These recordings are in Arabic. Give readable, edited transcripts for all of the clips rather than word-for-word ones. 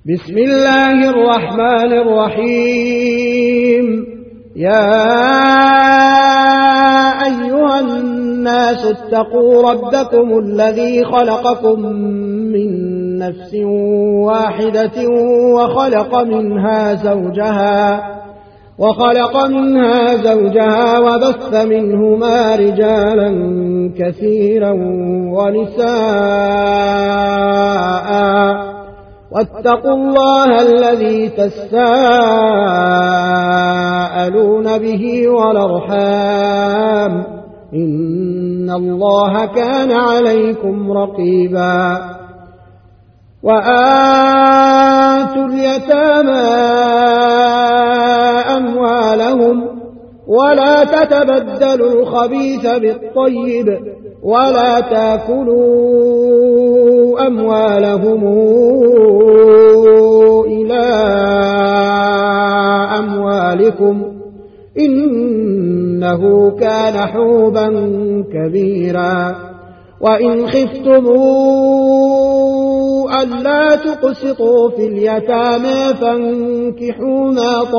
بسم الله الرحمن الرحيم. يا أيها الناس اتقوا ربكم الذي خلقكم من نفس واحدة وخلق منها زوجها وبث منهما رجالا كثيرا ونساء، واتقوا الله الذي تساءلون به والأرحام، إن الله كان عليكم رقيبا. وآتوا اليتامى أموالهم ولا تتبدلوا الخبيث بالطيب ولا تأكلوا أموالهم إلى أموالكم إنه كان حوبا كبيرا. وإن خفتموا ألا تقسطوا في اليتامى فانكحوا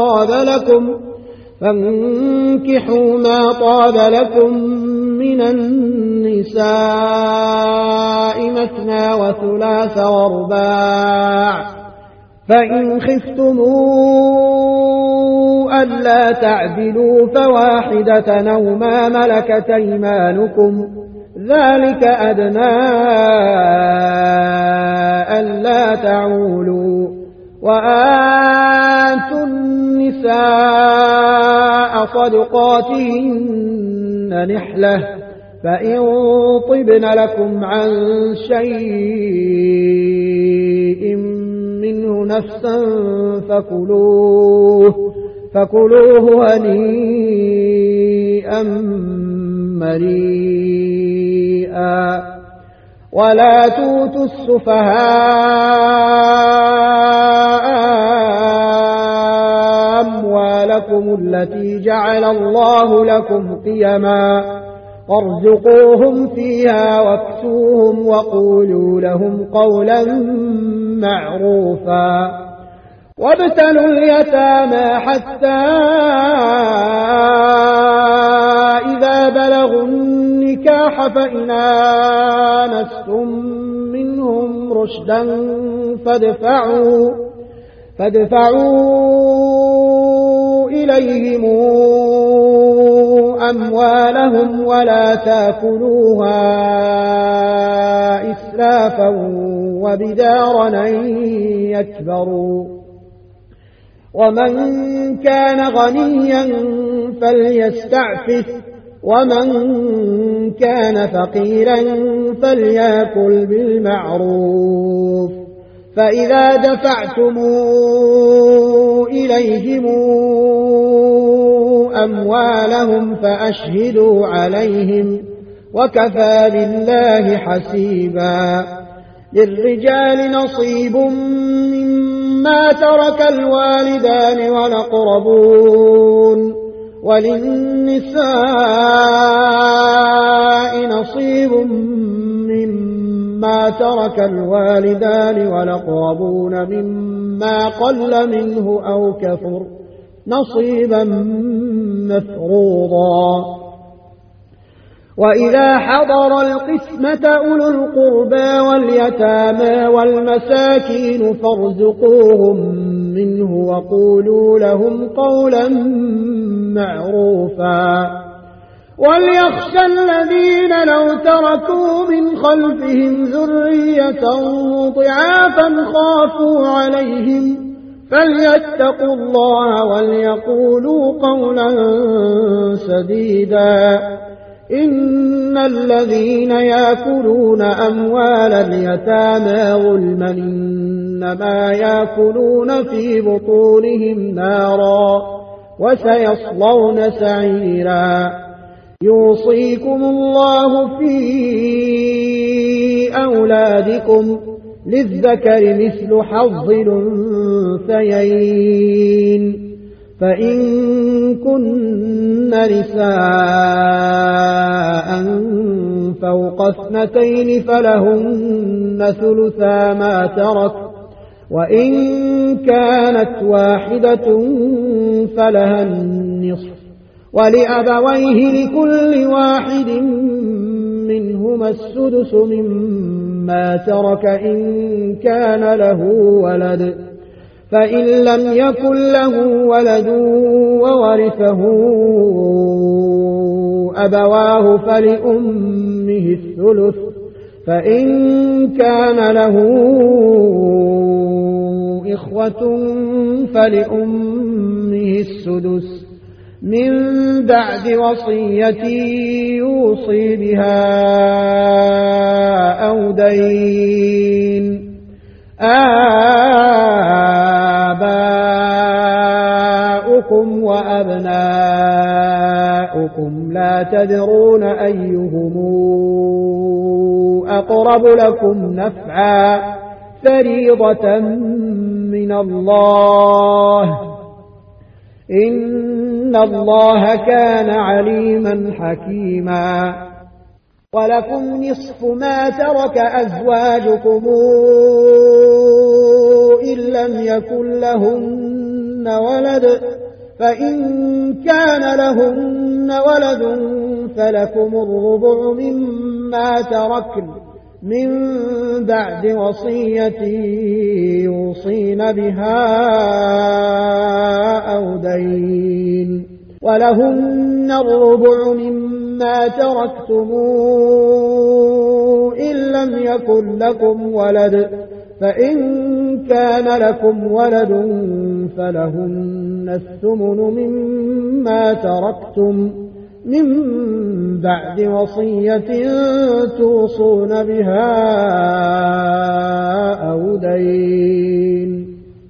ما طاب لكم من النساء مثنى وثلاث ورباع، فإن خفتموا ألا تعدلوا فواحدة أو ما ملكت أيمانكم، ذلك أدنى ألا تعولوا. وآتوا النساء صدقاتهن نحلة، فإن طبن لكم عن شيء منه نفسا فكلوه هنيئا مريئا. ولا تؤتوا السفهاء أموالكم التي جعل الله لكم قيما، وارزقوهم فيها واكسوهم وقولوا لهم قولا معروفا. وابتلوا اليتامى حتى إذا بلغوا النكاح فإن آنستم منهم رشدا فادفعوا إليهم أموالهم ولا تأكلوها إسرافا وبدارا أن يكبروا. ومن كان غنيا فليستعفف، ومن كان فقيرا فليأكل بالمعروف. فإذا دفعتم إليهم أموالهم فأشهدوا عليهم، وكفى بالله حسيبا. للرجال نصيب مما ترك الوالدان والأقربون، وللنساء نصيب مما ترك الوالدان والأقربون مما قل منه أو كثر نصيبا مفروضا. وإذا حضر القسمة أولو القربى واليتامى والمساكين فارزقوهم منه وقولوا لهم قولا معروفا. وليخشى الذين لو تركوا من خلفهم ذرية ضعافا خافوا عليهم فليتقوا الله وليقولوا قولا سديدا. إن الذين يأكلون أموال اليتامى ظلما إنما يأكلون في بطونهم نارا وسيصلون سعيرا. يوصيكم الله في أولادكم للذكر مثل حظ الأنثيين، فإن كن نساء فوق 2 فلهن ثلثا ما ترك، وإن كانت واحدة فلها النصف ولأبويه لكل واحد منهما السدس مما ترك إن كان له ولد فإن لم يكن له ولد وورثه أبواه فلأمه الثلث فإن كان له إخوة فلأمه السدس من بعد وصية يوصي بها أو دين آباؤكم وأبناؤكم لا تدرون أيهم أقرب لكم نفعا فريضة من الله إن الله كان عليما حكيما ولكم نصف ما ترك أزواجكم إن لم يكن لهن ولد فإن كان لهن ولد فلكم الربع مما تركن من بعد وصية يوصين بها أو دين ولهن الربع مما تركتم إن لم يكن لكم ولد فإن كان لكم ولد فلهن الثمن مما تركتم من بعد وصية توصون بها أو دين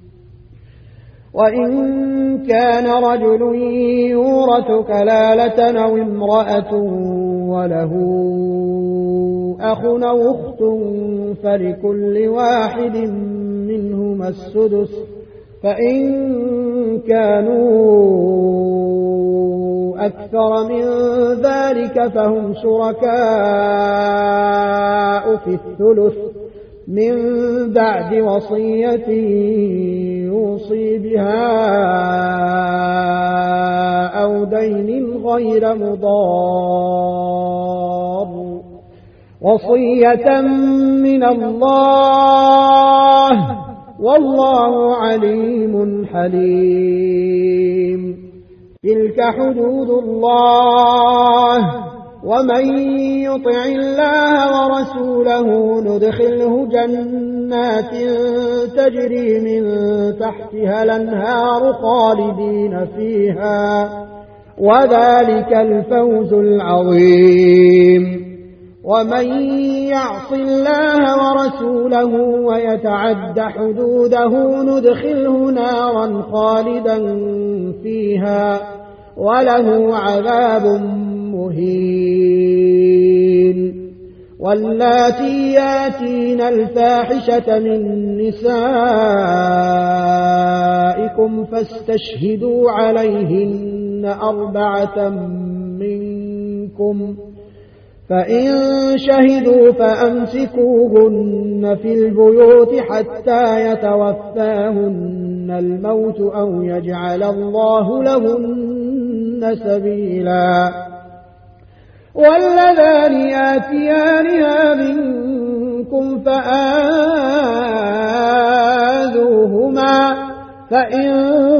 وإن كان رجل يورث كلالة أو امرأة وله أخ أو أخت فلكل واحد منهما السدس فإن كانوا أكثر من ذلك فهم شركاء في الثلث من بعد وصية يوصي بها أو دين غير مضار وصية من الله والله عليم حليم تلك حدود الله ومن يطع الله ورسوله ندخله جنات تجري من تحتها الأنهار خالدين فيها وذلك الفوز العظيم ومن يعص الله ورسوله ويتعد حدوده ندخله نارا خالدا فيها وله عذاب مهين واللاتي ياتين الفاحشة من نسائكم فاستشهدوا عليهن 4 منكم فإن شهدوا فأمسكوهن في البيوت حتى يتوفاهن الموت أو يجعل الله لهن سبيلا واللذان ياتيانها منكم فآذوهما فإن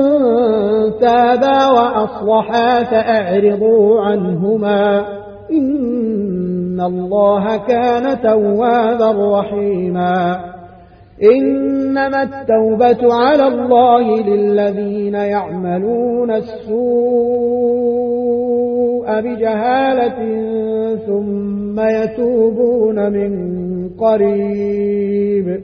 تابا وأصلحا فأعرضوا عنهما إن الله كان توابا رحيما إنما التوبة على الله للذين يعملون السوء بجهالة ثم يتوبون من قريب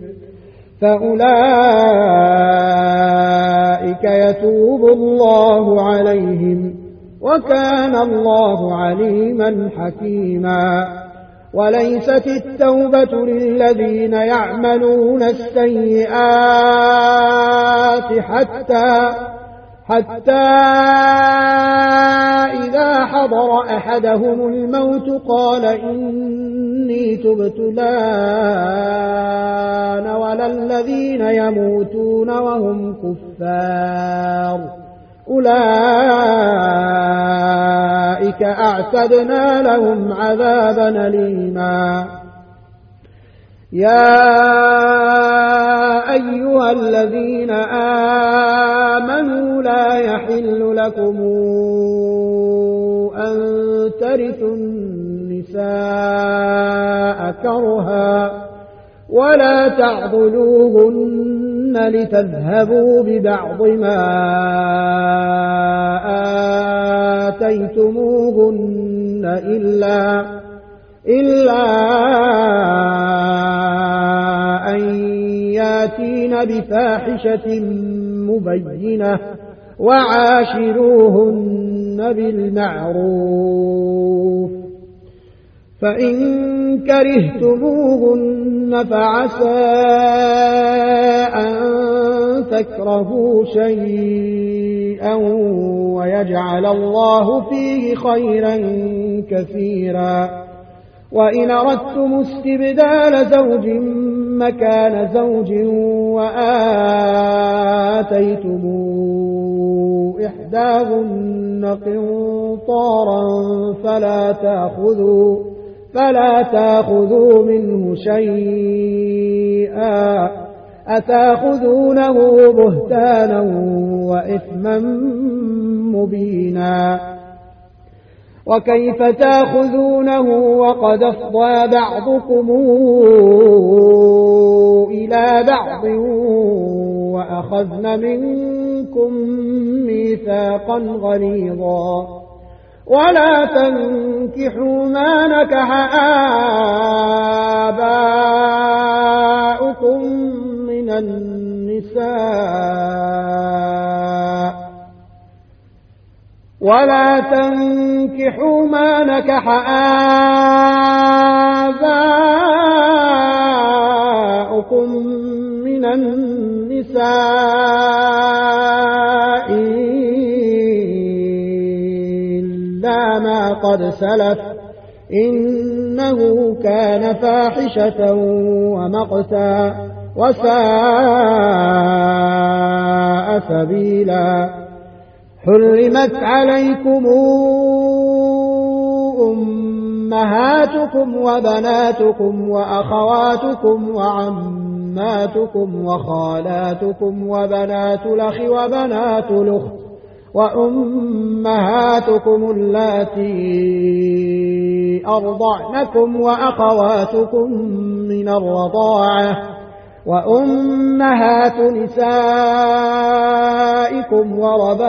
فأولئك يتوب الله عليهم وكان الله عليما حكيما وليست التوبة للذين يعملون السيئات حتى إذا حضر أحدهم الموت قال إني إني تبت الآن ولا الذين يموتون وهم كفار أولئك أعتدنا لهم عذابا أليما يا أيها الذين آمنوا لا يحل لكم أن ترثوا النساء كرها ولا تعضلوهن لتذهبوا ببعض ما آتيتموهن إلا أن ياتين بفاحشة مبينة وعاشروهن بالمعروف فإن كرهتموهن فعسى أن تكرهوا شيئا ويجعل الله فيه خيرا كثيرا وإن أردتم استبدال زوج مكان زوج وآتيتم إحداهن قنطارا فلا تأخذوا منه شيئا أتأخذونه بهتانا وإثما مبينا وكيف تأخذونه وقد أفضى بعضكم إلى بعض وأخذن منكم ميثاقا غليظا ولا تنكحوا ما نكح آباؤكم من النساء ولا تنكحوا ما نكح آباؤكم من النساء إلا ما قد سلف إنه كان فاحشة ومقتا وساء سبيلا حرمت عليكم أمهاتكم وبناتكم وأخواتكم وعماتكم وخالاتكم وبنات الأخ وبنات الأخت وأمهاتكم اللاتي أرضعنكم وأخواتكم من الرضاعة وأمهات نسائكم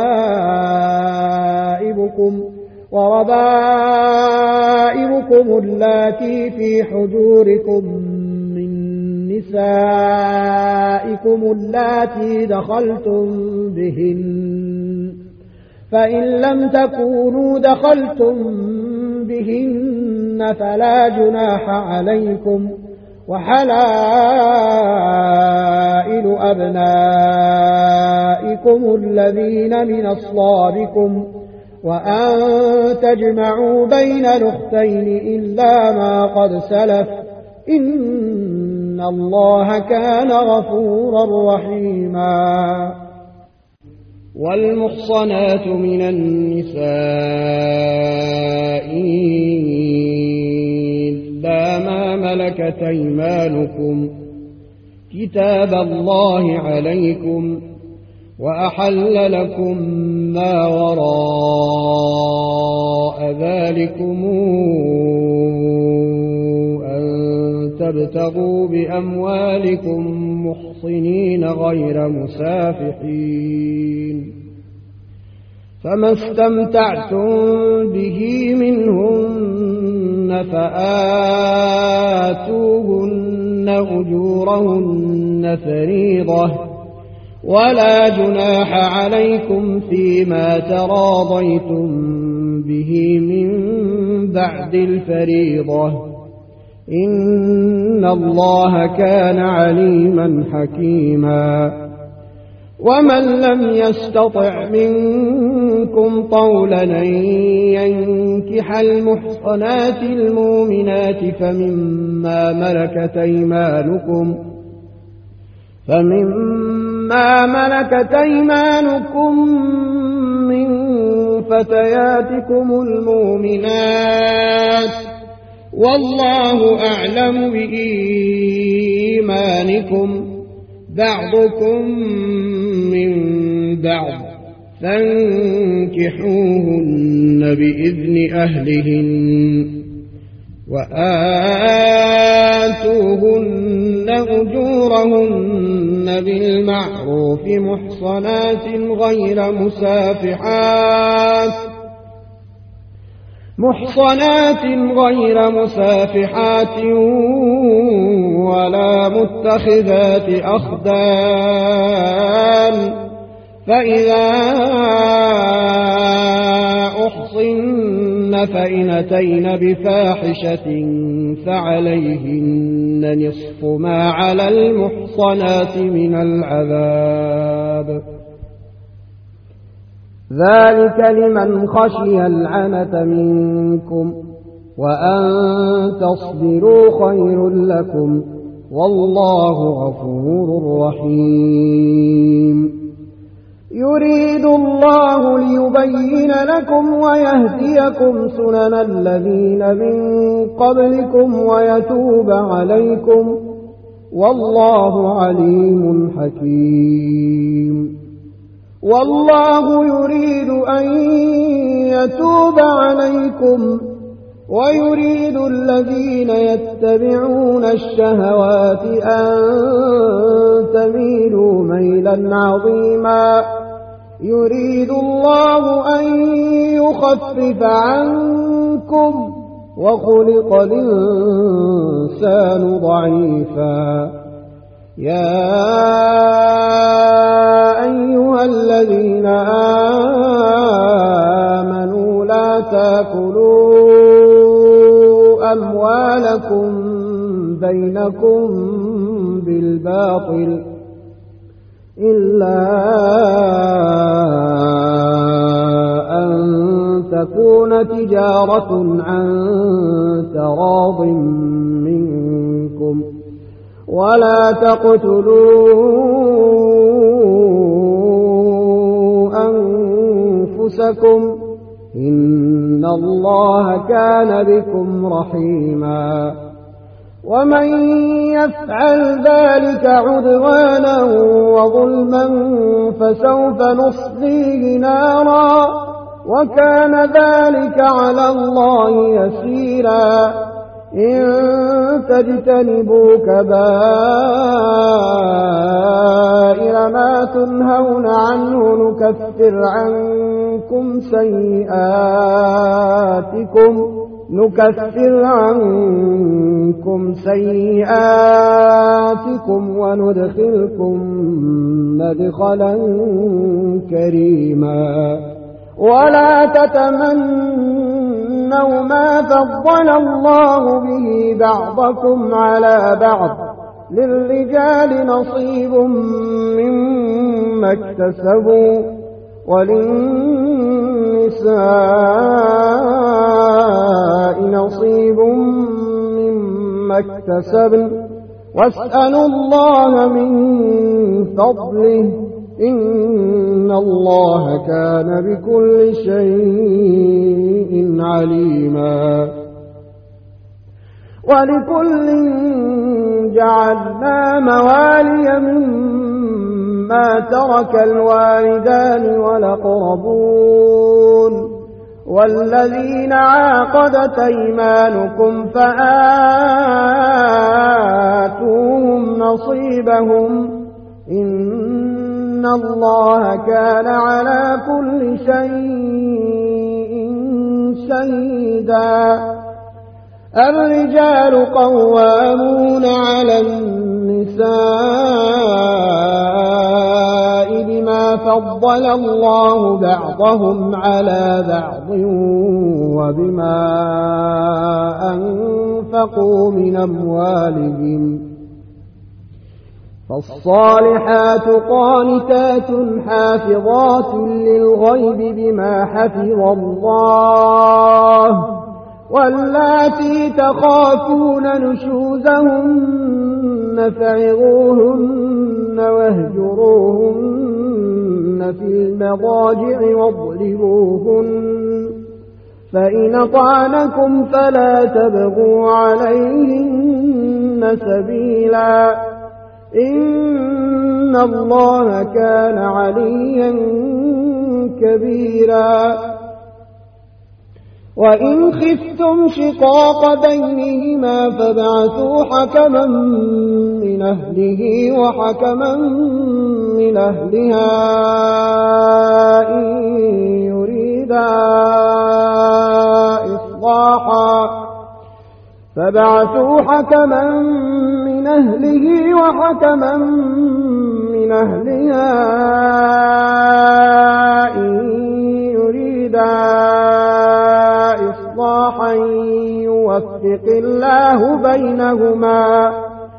وربائبكم اللاتي في حجوركم من نسائكم اللاتي دخلتم بهن فإن لم تكونوا دخلتم بهن فلا جناح عليكم وحلائل أبنائكم الذين من أصلابكم وأن تجمعوا بين الأختين إلا ما قد سلف إن الله كان غفورا رحيما والمحصنات من النساء إلا ما ملكت أيمانكم كتاب الله عليكم وأحل لكم ما وراء ذلكم أن تبتغوا بأموالكم محصنين غير مسافحين فما استمتعتم به منهن فآتوهن أجورهن فريضة ولا جناح عليكم فيما تراضيتم به من بعد الفريضة إن الله كان عليما حكيما ومن لم يستطع منكم طولا أن ينكح المحصنات المؤمنات فمما ملكت أيمانكم من فتياتكم المؤمنات والله أعلم بإيمانكم بعضكم من بعض فانكحوهن بإذن أهلهن وآتوهن أجورهن بالمعروف محصنات غير مسافحات ولا متخذات أخدان فإذا أحصن فإن أتين بفاحشة فعليهن نصف ما على المحصنات من العذاب ذلك لمن خشي العنة منكم وأن تصبروا خير لكم والله غفور رحيم يريد الله ليبين لكم ويهديكم سنن الذين من قبلكم ويتوب عليكم والله عليم حكيم والله يريد أن يتوب عليكم ويريد الذين يتبعون الشهوات أن تميلوا ميلا عظيما يريد الله أن يخفف عنكم وخلق الإنسان ضعيفا يا أيها الذين آمنوا لا تأكلوا أموالكم بينكم بالباطل إلا أن تكون تجارة عن تراض منكم ولا تقتلوا أنفسكم إن الله كان بكم رحيما ومن يفعل ذلك عدوانا وظلما فسوف نصليه نارا وكان ذلك على الله يسيرا إن تجتنبوا كبائر ما تنهون عنه نكفر عنكم سيئاتكم وندخلكم مدخلا كريما ولا تتمنوا ما فضل الله به بعضكم على بعض للرجال نصيب مما اكتسبوا وللنساء نصيب مما اكتسبن واسألوا الله من فضله إن الله كان بكل شيء عليما ولكل جعلنا موالي مما ترك الوالدان والأقربون والذين عاقدت أيمانكم فآتوهم نصيبهم إن الله كان على كل شيء شهيدا الرجال قوامون على النساء بما فضل الله بعضهم على بعض وبما أنفقوا من أموالهم فالصالحات قانتات حافظات للغيب بما حفظ الله واللاتي تخافون نشوزهن فعظوهن واهجروهن في المضاجع واضربوهن فإن أطعنكم فلا تبغوا عليهن سبيلا إن الله كان عليا كبيرا وإن خفتم شقاق بينهما فابعثوا حكما من أهله وحكما من أهلها إن يريدا إصلاحا فابعثوا حكما من أهله وحكما من أهلها إن يريدا إصلاحا يوفق الله بينهما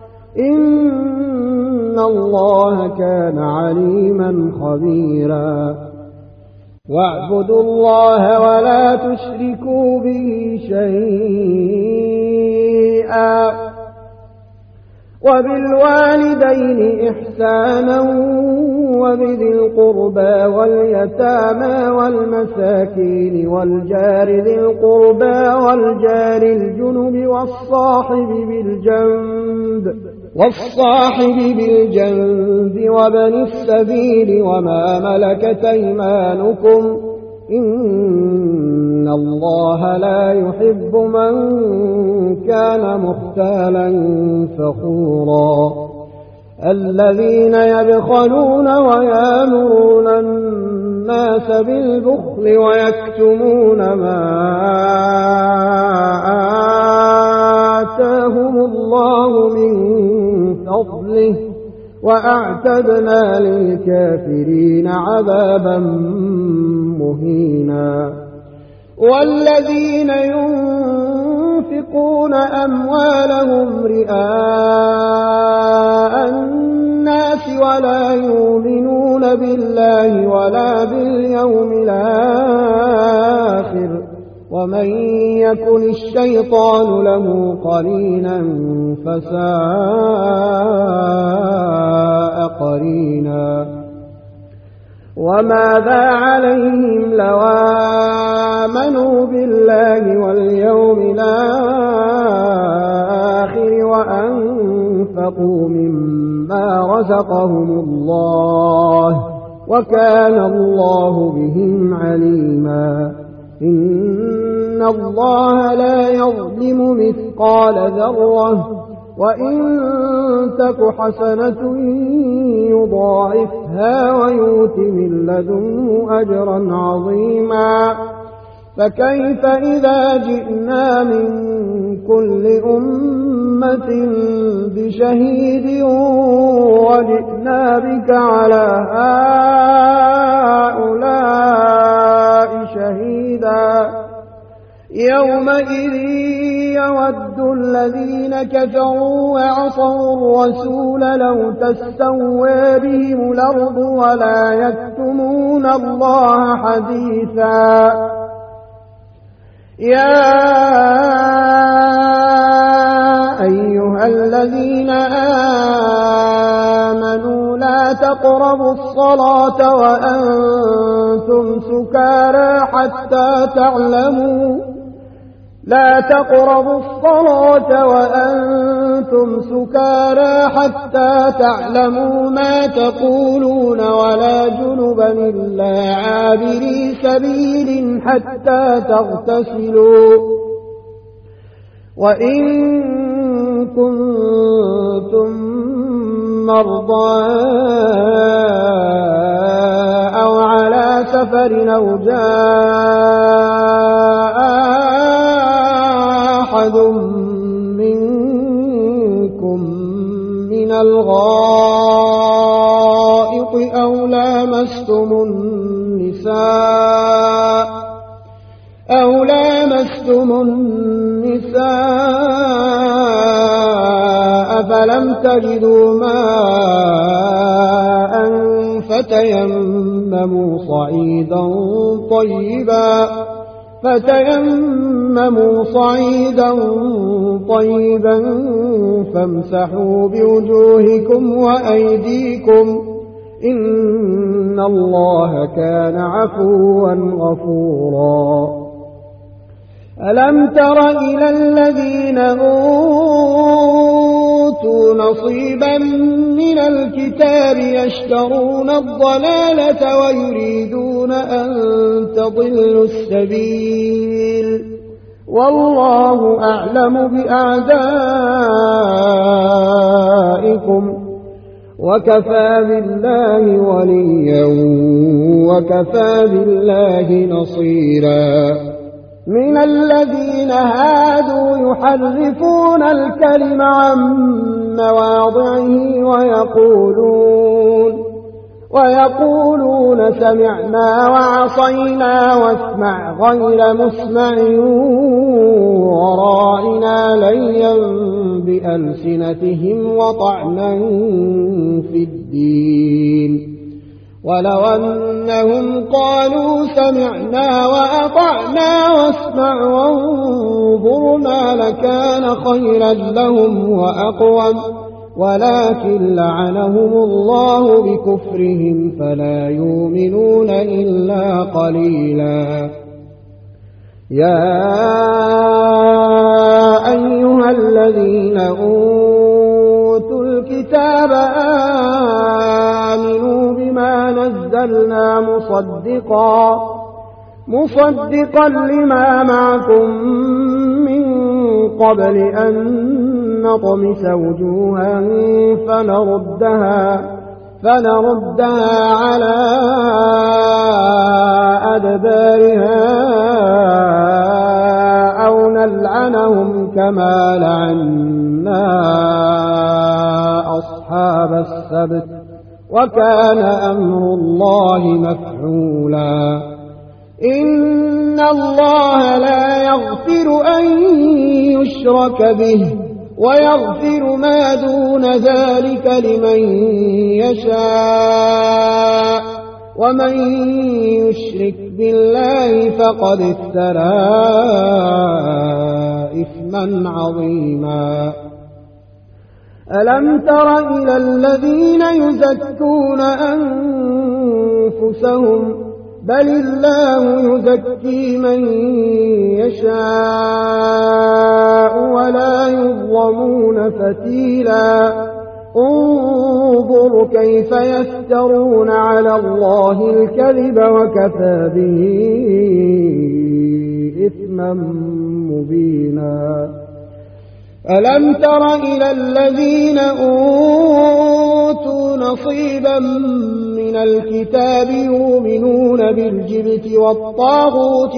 إن الله كان عليما خبيرا واعبدوا الله ولا تشركوا به شيئا وبالوالدين إحسانا وبذي القربى واليتامى والمساكين والجار ذي القربى والجار الجنب والصاحب بالجنب وابن السبيل وما ملكت أيمانكم إن الله لا يحب من كان مختالا فخورا الذين يبخلون ويامرون الناس بالبخل ويكتمون ما آتاهم الله من فضله وأعتدنا للكافرين عذابا مهينا والذين ينفقون أموالهم رئاء الناس ولا يؤمنون بالله ولا باليوم الآخر ومن يكن الشيطان له قرينا فساء قرينا وماذا عليهم لو آمنوا بالله واليوم الآخر وأنفقوا مما رزقهم الله وكان الله بهم عليما إن الله لا يظلم مثقال ذرة وإن تك حسنة يضاعفها ويؤت من لدنه أجرا عظيما فكيف إذا جئنا من كل أمة بشهيد وجئنا بك على هؤلاء شهيدا يومئذ يود الذين كفروا وعصوا الرسول لو تستوى بهم الأرض ولا يكتمون الله حديثا يا أيها الذين آمنوا لا تقربوا الصلاة وأنتم سكارى حتى تعلموا لا تقربوا الصلاة وأنتم سكارى حتى تعلموا ما تقولون ولا جنبا إلا عابري سبيل حتى تغتسلوا وإن كنتم مرضى أو على سفر أو جاء أحد منكم من الغائط أو لامستم النساء فلم تجدوا ماء فتيمموا صعيدا طيبا فامسحوا بوجوهكم وأيديكم إن الله كان عفوا غفورا ألم تر إلى الذين أوتوا نصيبا من الكتاب يشترون الضلالة ويريدون أن تضلوا السبيل والله أعلم بأعدائكم وكفى بالله وليا وكفى بالله نصيرا من الذين هادوا يحرفون الكلم عن مواضعه ويقولون سمعنا وعصينا واسمع غير مسمع وراعنا ليا بألسنتهم وطعنا في الدين ولو أنهم قالوا سمعنا وأطعنا واسمع وانظرنا لكان خيرا لهم وأقوم ولكن لعنهم الله بكفرهم فلا يؤمنون إلا قليلا يا أيها الذين أوتوا الكتاب آمنوا بما نزلنا مصدقا لما معكم من قبل أن نطمس وجوها فنردها على أدبارها أو نلعنهم كما لعنا أصحاب السبت وكان أمر الله مفعولا إن الله لا يغفر أن يشرك به ويغفر ما دون ذلك لمن يشاء ومن يشرك بالله فقد افترى إثما عظيما ألم تر إلى الذين يزكون أنفسهم بل الله يزكي من يشاء ولا يظلمون فتيلا انظر كيف يفترون على الله الكذب وكفى به إثما مبينا ألم تر إلى الذين أوتوا نصيبا من الكتاب يؤمنون بالجبت والطاغوت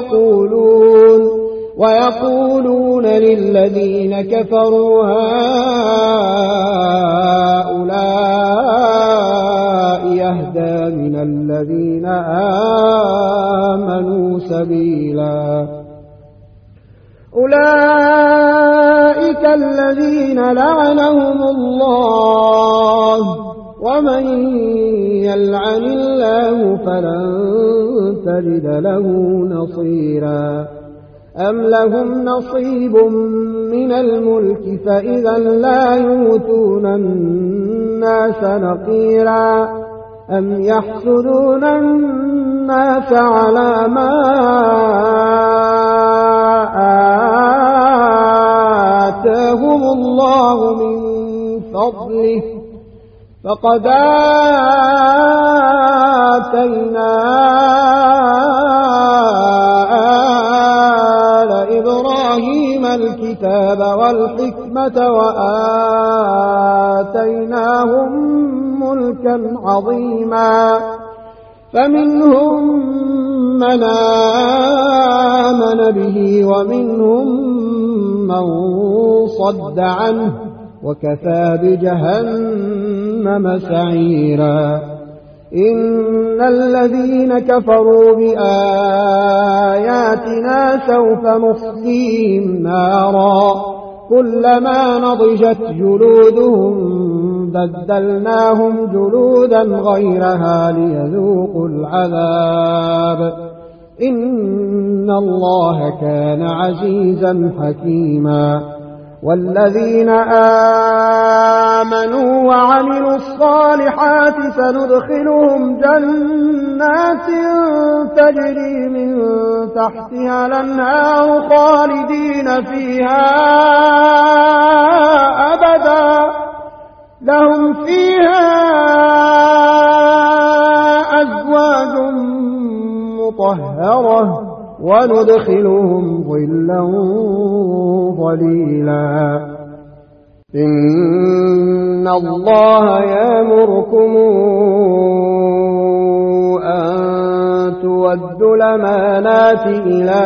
ويقولون للذين كفروا هؤلاء يهدى من الذين آمنوا سبيلا أولئك الذين لعنهم الله ومن يلعن الله فلن تجد له نصيرا أم لهم نصيب من الملك فإذا لا يؤتون الناس نقيرا أم يحسدون الناس على ما آتاهم الله من فضله فقد آتينا آل إبراهيم الكتاب والحكمة وآتيناهم ملكا عظيما فمنهم من آمن به ومنهم من صد عنه وكفى بجهنم سعيرا إن الذين كفروا بآياتنا سوف نصليهم نارا كلما نضجت جلودهم بدلناهم جلودا غيرها ليذوقوا العذاب إن الله كان عزيزا حكيما والذين آمنوا وعملوا الصالحات سندخلهم جنات تجري من تحتها الأنهار خالدين فيها أبدا لهم فيها أزواج مطهرة وندخلهم ظلا ظليلا إن الله يأمركم أن تودوا الأمانات إلى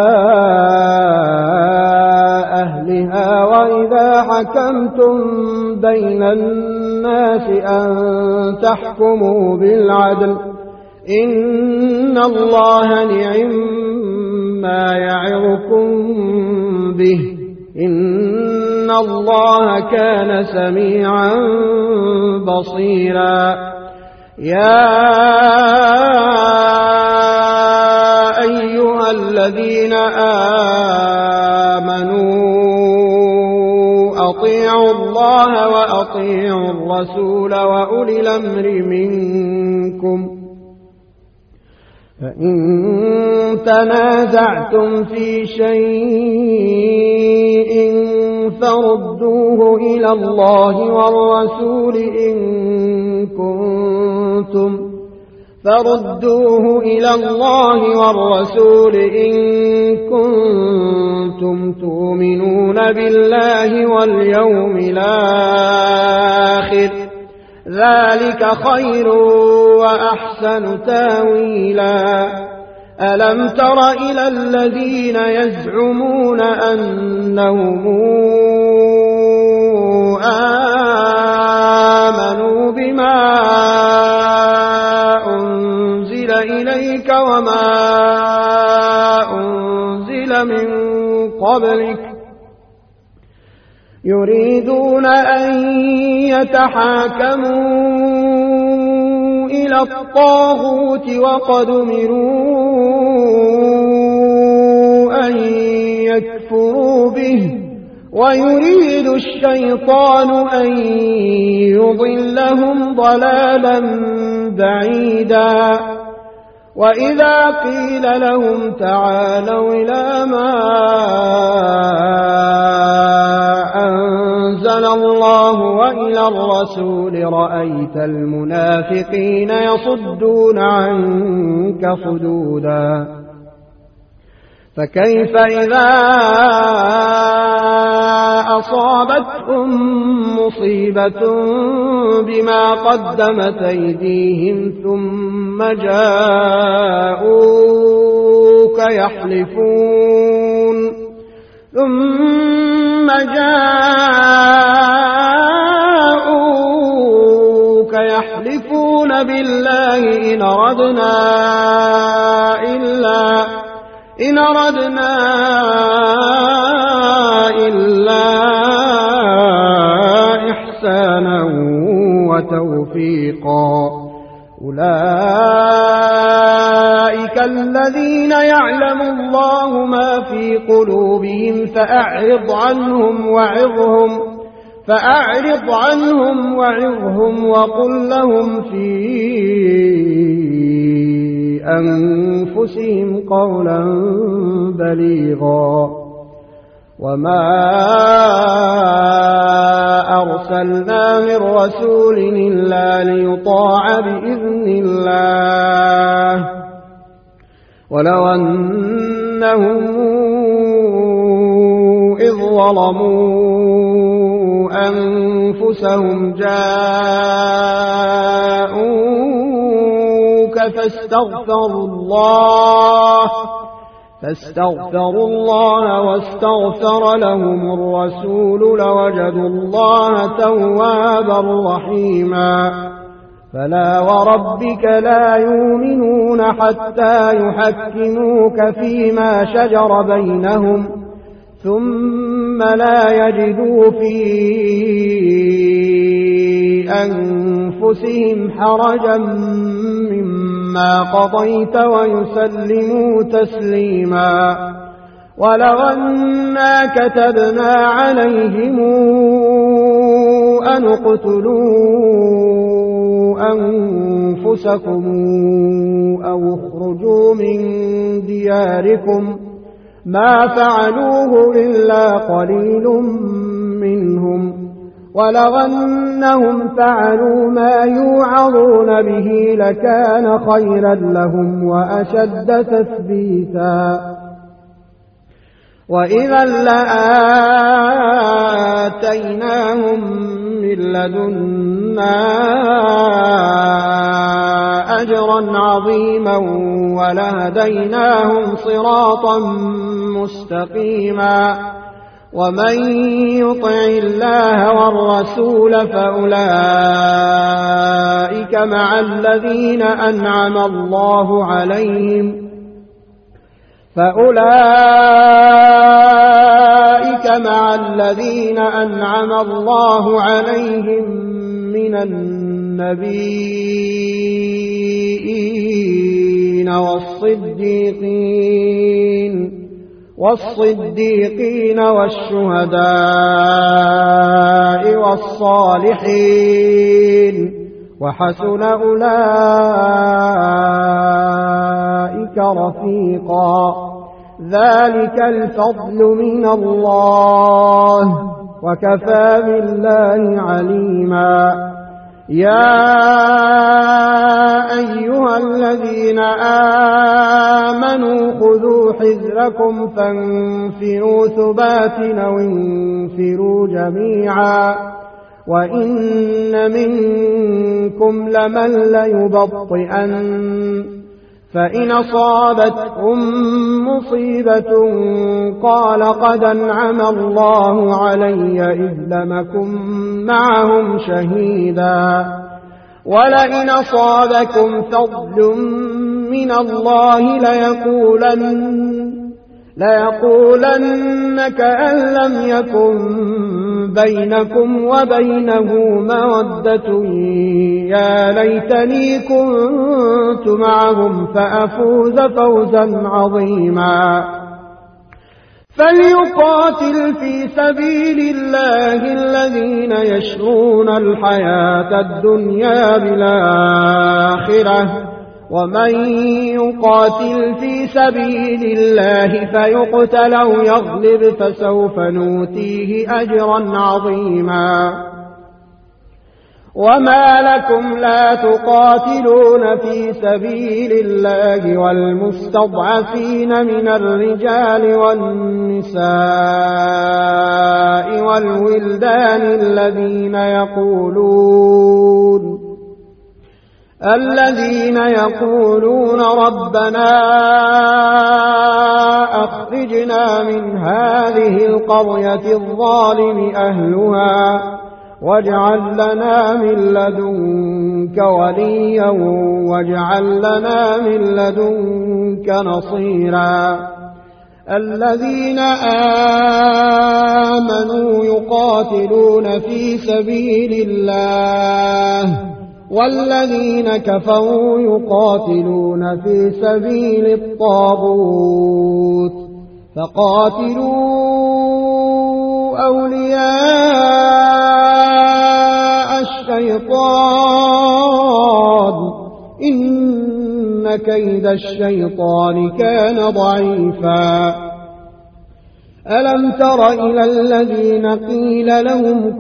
أهلها وإذا حكمتم بين الناس أن تحكموا بالعدل إن الله نعم ما يعظكم به إن الله كان سميعا بصيرا يا أيها الذين آمنوا أطيعوا الله وأطيعوا الرسول وأولي الأمر منكم فإن تنازعتم في شيء فردوه إلى الله والرسول إن كنتم تؤمنون بالله واليوم الآخر ذلك خير وأحسن تاويلا ألم تر إلى الذين يزعمون أنهم آمنوا بما أنزل إليك وما أنزل من قبلك يريدون أن يتحاكموا إلى الطاغوت وقد أمروا أن يكفروا به ويريد الشيطان أن يضلهم ضلالا بعيدا وإذا قيل لهم تعالوا إلى ما أنزل الله وإلى الرسول رأيت المنافقين يصدون عنك صدودا فكيف إذا أصابتهم مصيبة بما قدمت أيديهم ثم جاءوك يحلفون بالله إن أردنا إلا إحسانا وتوفيقا أولئك الذين يعلم الله ما في قلوبهم فأعرض عنهم وعظهم وقل لهم في أنفسهم قولا بليغا وما أرسلنا من رسول إلا ليطاع بإذن الله ولو أنهم إذ ظلموا أنفسهم جاءوك فاستغفروا الله واستغفر لهم الرسول لوجدوا الله توابا رحيما فلا وربك لا يؤمنون حتى يحكموك فيما شجر بينهم ثم لا يجدوا في أنفسهم حرجا مما قضيت ويسلموا تسليما. ولو أنا كتبنا عليهم أن اقتلوا أنفسكم أو اخرجوا من دياركم ما فعلوه إلا قليل منهم ولو أنهم فعلوا ما يوعظون به لكان خيرا لهم وأشد تثبيتا وإذا لآتيناهم من لدنا أجرا عظيما ولهديناهم صراطا مستقيما. ومن يطع الله والرسول فأولئك مع الذين أنعم الله عليهم من النبيين والصديقين والشهداء والصالحين وحسن أولئك رفيقا. ذلك الفضل من الله وكفى بالله عليما. يا أيها الذين آمنوا خذوا حذركم فانفروا ثبات أو انفروا جميعا وإن منكم لمن ليبطئن فإن أصابتكم مصيبة قال قد أنعم الله علي إذ لم أكن معهم شهيدا ولئن أصابكم فضل من الله ليقولن كأن لم يكن بينكم وبينه مودة يا ليتني كنت معهم فأفوز فوزا عظيما. فليقاتل في سبيل الله الذين يشرون الحياة الدنيا بالآخرة ومن يقاتل في سبيل الله فيقتل أو يغلب فسوف نؤتيه أجرا عظيما. وما لكم لا تقاتلون في سبيل الله والمستضعفين من الرجال والنساء والولدان الذين يقولون ربنا أخرجنا من هذه القرية الظالم أهلها واجعل لنا من لدنك وليا واجعل لنا من لدنك نصيرا. الذين آمنوا يقاتلون في سبيل الله والذين كفروا يقاتلون في سبيل الطاغوت فقاتلوا أولياء الشيطان إن كيد الشيطان كان ضعيفا. ألم تر إلى الذين قيل لهم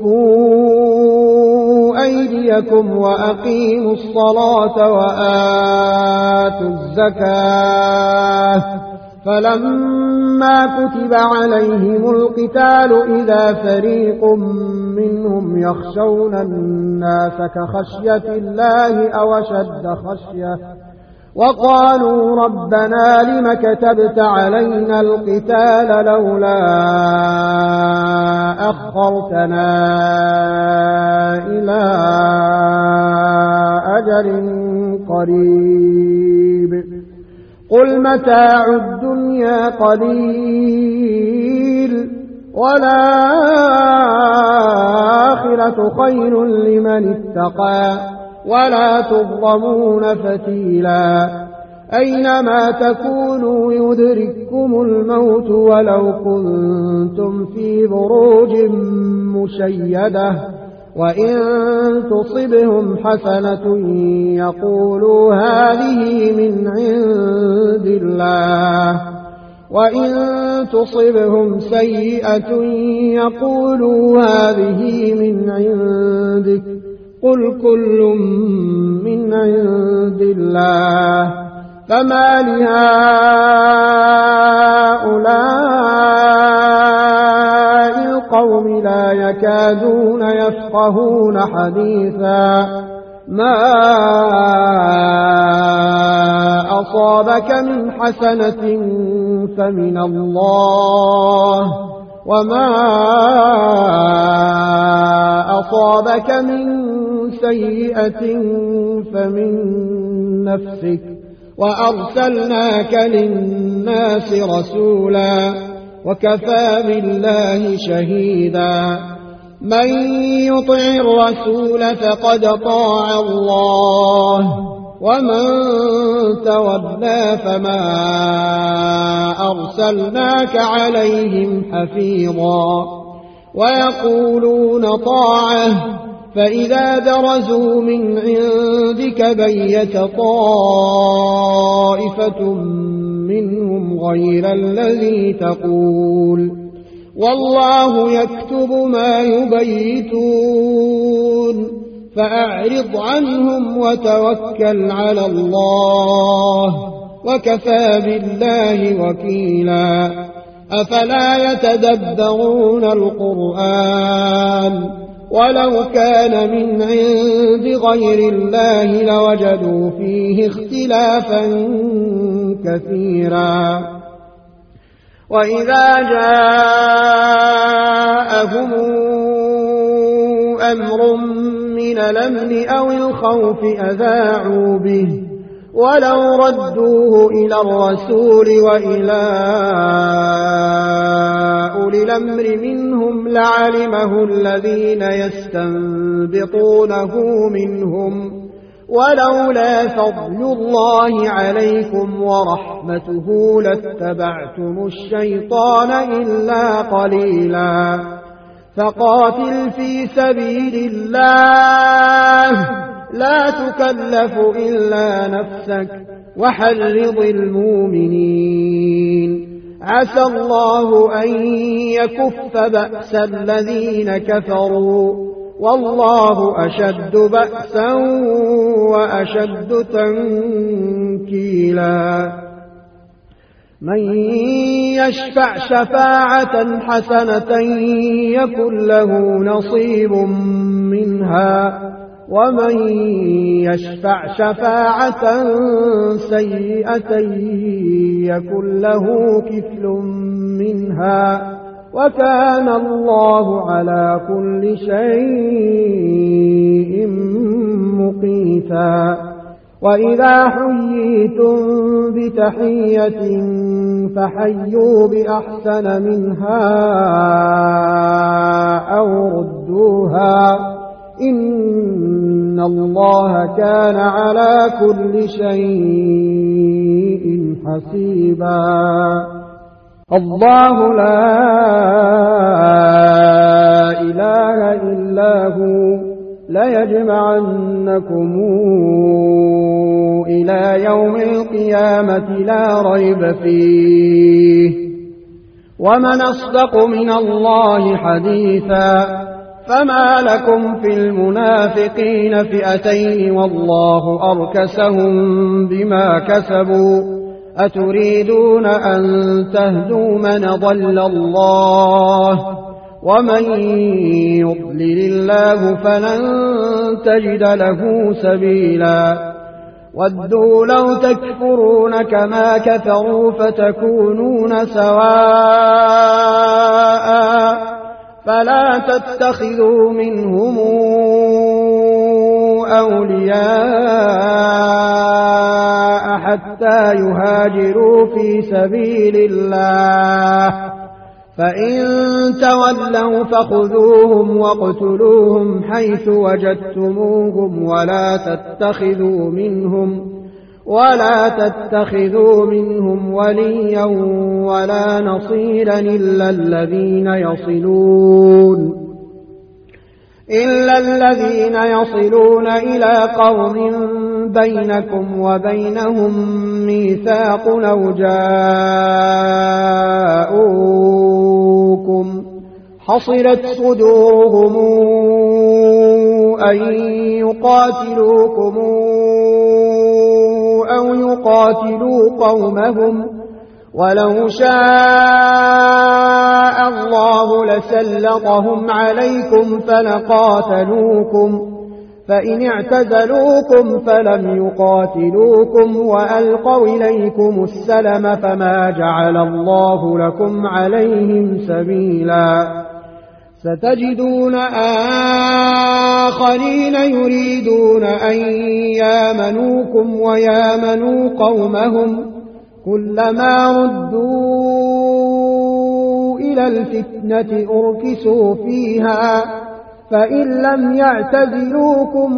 كفوا أيديكم وأقيموا الصلاة وآتوا الزكاة فلما كتب عليهم القتال إذا فريق منهم يخشون الناس كخشية الله أو أشد خشية وقالوا ربنا لم كتبت علينا القتال لولا أخرتنا إلى أجل قريب قل متاع الدنيا قليل والآخرة خير لمن اتقى ولا تظلمون فتيلا أينما تكونوا يدرككم الموت ولو كنتم في بروج مشيدة وإن تصبهم حسنة يقولوا هذه من عند الله وإن تصبهم سيئة يقولوا هذه من عندك قل كل من عند الله فما لهؤلاء القوم لا يكادون يفقهون حديثا ما أصابك من حسنة فمن الله وما أصابك من سيئة فمن نفسك وأرسلناك للناس رسولا وكفى بالله شهيدا من يطع الرسول فقد طاع الله ومن تولى فما أرسلناك عليهم حفيظا ويقولون طاعة فإذا برزوا من عندك بيت طائفة منهم غير الذي تقول والله يكتب ما يبيتون فأعرض عنهم وتوكل على الله وكفى بالله وكيلا أفلا يتدبرون القرآن ولو كان من عند غير الله لوجدوا فيه اختلافا كثيرا وإذا جاءهم أمر من الأمن أو الخوف أذاعوا به ولو ردوه إلى الرسول وإلى أولي الأمر منهم لعلمه الذين يستنبطونه منهم ولولا فضل الله عليكم ورحمته لاتبعتم الشيطان إلا قليلا فقاتل في سبيل الله لا تكلف إلا نفسك وحرض المؤمنين عسى الله أن يكف بأس الذين كفروا والله أشد بأسا وأشد تنكيلا من يشفع شفاعة حسنة يكن له نصيب منها ومن يشفع شفاعة سيئة يكن له كفل منها وكان الله على كل شيء مقيتا وإذا حييتم بتحية فحيوا بأحسن منها أو ردوها إن الله كان على كل شيء حسيبا الله لا إله إلا هو ليجمعنكم إلى يوم القيامة لا ريب فيه ومن أصدق من الله حديثا فما لكم في المنافقين فئتين والله أركسهم بما كسبوا أتريدون أن تهدوا من ضل الله ومن يضلل الله فلن تجد له سبيلا ودوا لو تكفرون كما كفروا فتكونون سواء فلا تتخذوا منهم أولياء حتى يهاجروا في سبيل الله فإن تولوا فخذوهم واقتلوهم حيث وجدتموهم ولا تتخذوا منهم وليا ولا نصيرا إلا الذين يصلون إلى قوم بينكم وبينهم ميثاق أو جاءوكم حصرت صدورهم أن يقاتلوكم أو يقاتلوا قومهم ولو شاء الله لسلطهم عليكم فلقاتلوكم فإن اعتزلوكم فلم يقاتلوكم وألقوا إليكم السلم فما جعل الله لكم عليهم سبيلا ستجدون آخرين يريدون أن يامنوكم ويامنوا قومهم كلما ردوا إلى الفتنة أركسوا فيها فإن لم يعتزلوكم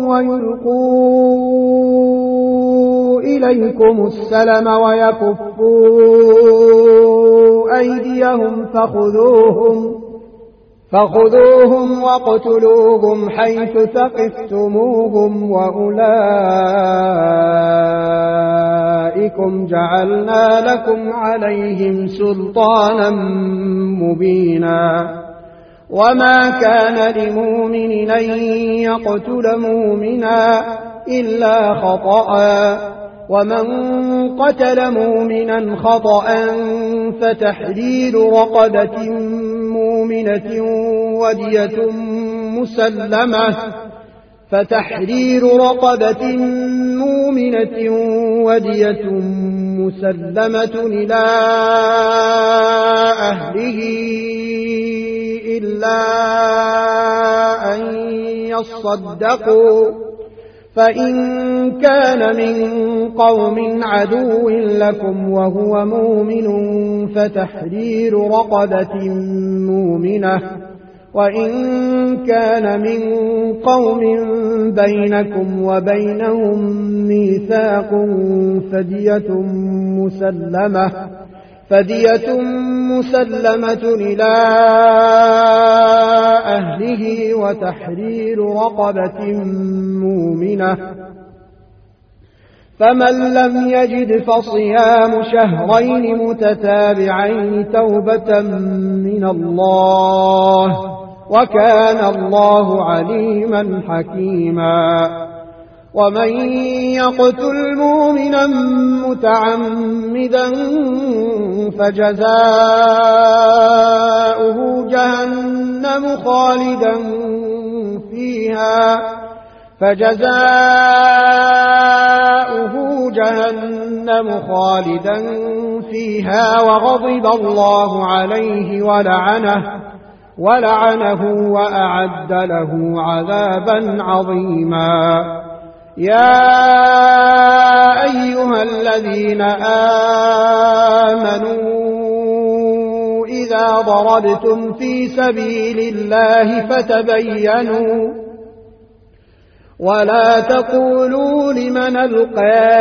ويلقوا إليكم السلم ويكفوا أيديهم فخذوهم واقتلوهم حيث ثقفتموهم وأولئكم جعلنا لكم عليهم سلطانا مبينا وما كان لمؤمن أن يقتل مؤمنا إلا خطأ ومن قتل مؤمنا خطأ فتحرير رقبة مؤمنة ودية مسلمة إلى أهله إلا أن يصدقوا فإن كان من قوم عدو لكم وهو مؤمن فتحرير رقبة مؤمنة وإن كان من قوم بينكم وبينهم ميثاق فدية مسلمة إلى أهله وتحرير رقبة مؤمنة فمن لم يجد فصيام شهرين متتابعين توبة من الله وكان الله عليما حكيما ومن يقتل مؤمنا متعمدا فجزاؤه جهنم خالدا فيها وغضب الله عليه ولعنه وأعد له عذابا عظيما يا أيها الذين آمنوا إذا ضربتم في سبيل الله فتبينوا ولا تقولوا لمن ألقى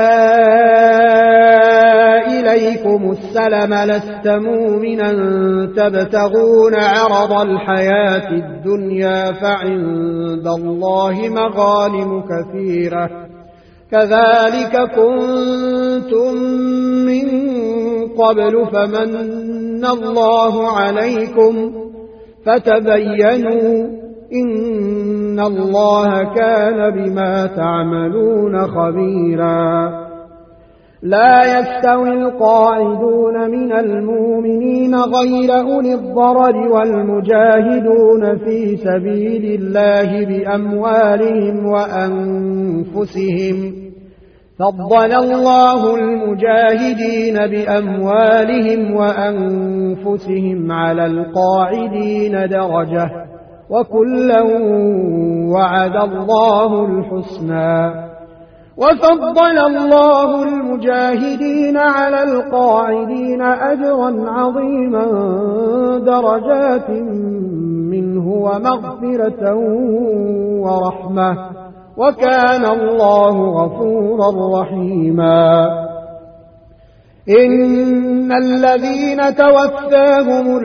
إليكم السلم لست مؤمنا تبتغون عرض الحياة الدنيا فعند الله مغانم كثيرة كذلك كنتم من قبل فمن الله عليكم فتبينوا إن الله كان بما تعملون خبيرا لا يستوي القاعدون من المؤمنين غير أولي الضرر والمجاهدون في سبيل الله بأموالهم وأنفسهم فضل الله المجاهدين بأموالهم وأنفسهم على القاعدين درجة وكلا وعد الله الحسنى. وفضل الله المجاهدين على القاعدين أجرا عظيما درجات منه ومغفرة ورحمة، وكان الله غفورا رحيما. إن الذين توفاهم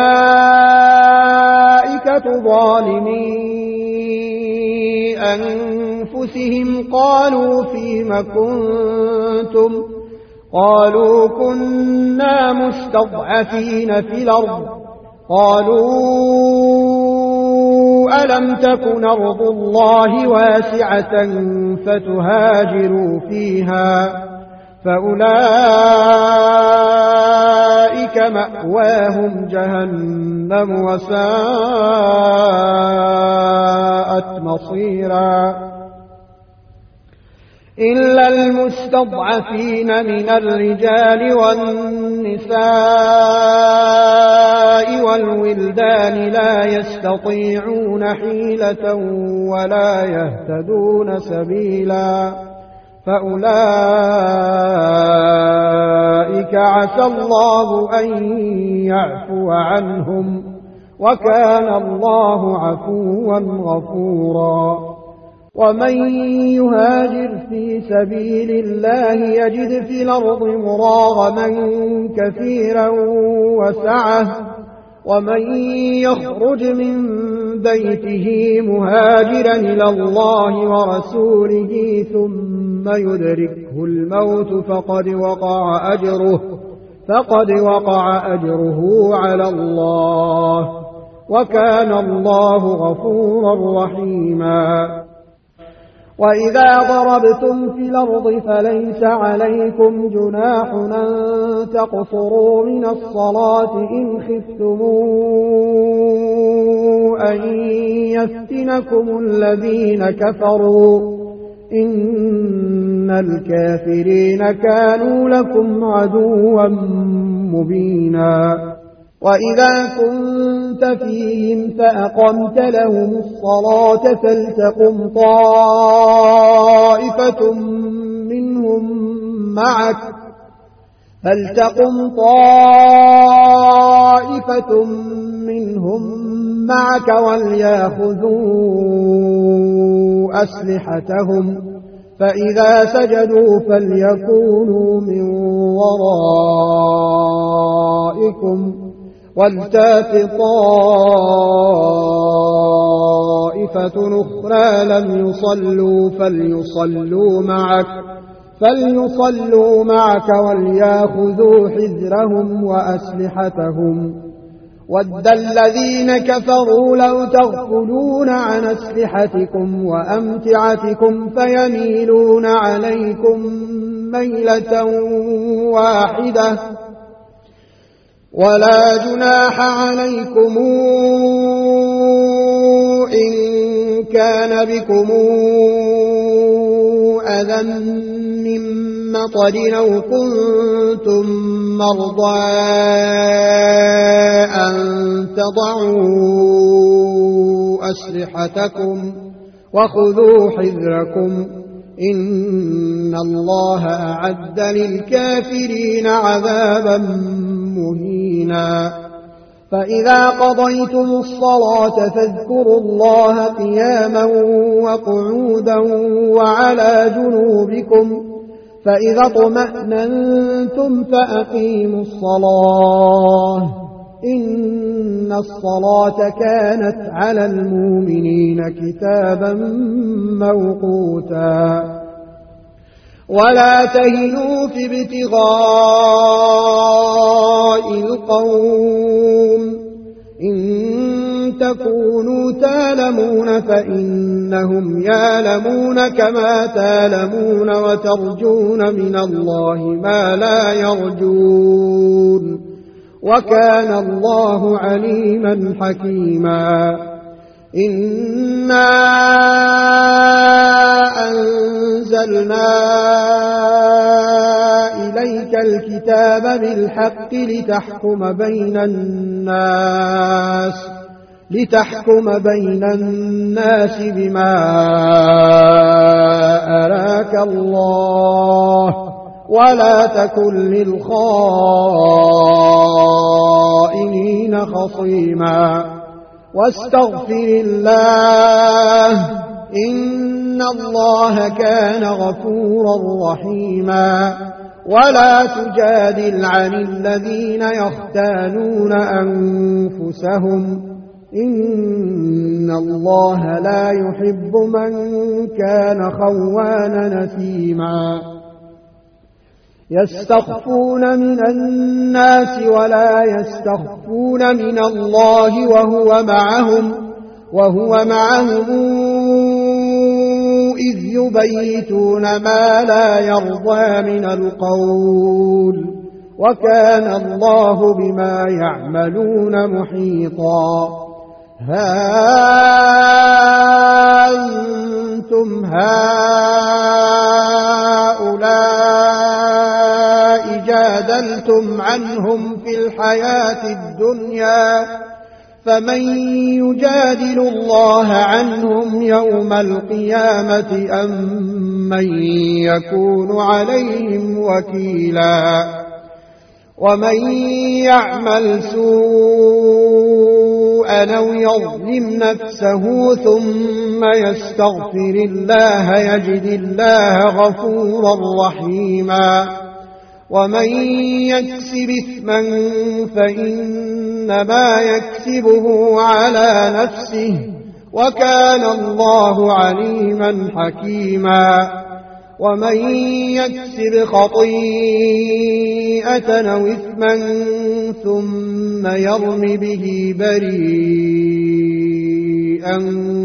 الملائكة ظالمي أنفسهم قالوا فيم كنتم؟ قالوا كنا مستضعفين في الأرض. قالوا ألم تكن أرض الله واسعة فتهاجروا فيها؟ فأولئك مأواهم جهنم وساءت مصيرا. إلا المستضعفين من الرجال والنساء والولدان لا يستطيعون حيلة ولا يهتدون سبيلا، فأولئك عسى الله أن يعفو عنهم، وكان الله عفوا غفورا. ومن يهاجر في سبيل الله يجد في الأرض مراغما كثيرا وسعة، ومن يخرج من بيته مهاجرا إلى الله ورسوله ثم يدركه الموت فقد وقع أجره على الله، وكان الله غفورا رحيما. وإذا ضربتم في الأرض فليس عليكم جناح أن تقصروا من الصلاة إن خفتم أن يفتنكم الذين كفروا، إن الكافرين كانوا لكم عدوا مبينا. وإذا كنت فيهم فأقمت لهم الصلاة فلتقم طائفة منهم معك وليأخذوا أسلحتهم، فإذا سجدوا فليكونوا من ورائكم ولتأت طائفة أخرى لم يصلوا فليصلوا معك وليأخذوا حذرهم وأسلحتهم. ود الذين كفروا لو تغفلون عن أسلحتكم وأمتعتكم فيميلون عليكم ميلة واحدة، ولا جناح عليكم إن كان بكم أذى من مطر أو كنتم مرضى أن تضعوا أسلحتكم وخذوا حذركم، إن الله أعد للكافرين عذابا مهينا. فإذا قضيتم الصلاة فاذكروا الله قياما وقعودا وعلى جنوبكم، فإذا اطمأننتم فأقيموا الصلاة، إن الصلاة كانت على المؤمنين كتابا موقوتا. ولا تهنوا في ابتغاء القوم، إن تكونوا تالمون فإنهم يالمون كما تالمون وترجون من الله ما لا يرجون، وكان الله عليما حكيما. إنا أنزلنا إليك الكتاب بالحق لتحكم بين الناس لتحكم بين الناس بما أراك الله ولا تكن للخائنين خصيما واستغفر الله إن الله كان غفورا رحيما ولا تجادل عن الذين يختانون أنفسهم إن الله لا يحب من كان خوانا نثيما يستخفون من الناس ولا يستخفون من الله وهو معهم إذ يبيتون ما لا يرضى من القول وكان الله بما يعملون محيطا ها أنتم هؤلاء جادلتم عنهم في الحياة الدنيا فمن يجادل الله عنهم يوم القيامة أم من يكون عليهم وكيلا ومن يعمل سوءا أو يظلم نفسه ثم يستغفر الله يجد الله غفورا رحيما ومن يكسب إثما فإنما يكسبه على نفسه وكان الله عليما حكيما ومن يكسب خطيئة أو إثما ثم يرم به بريئا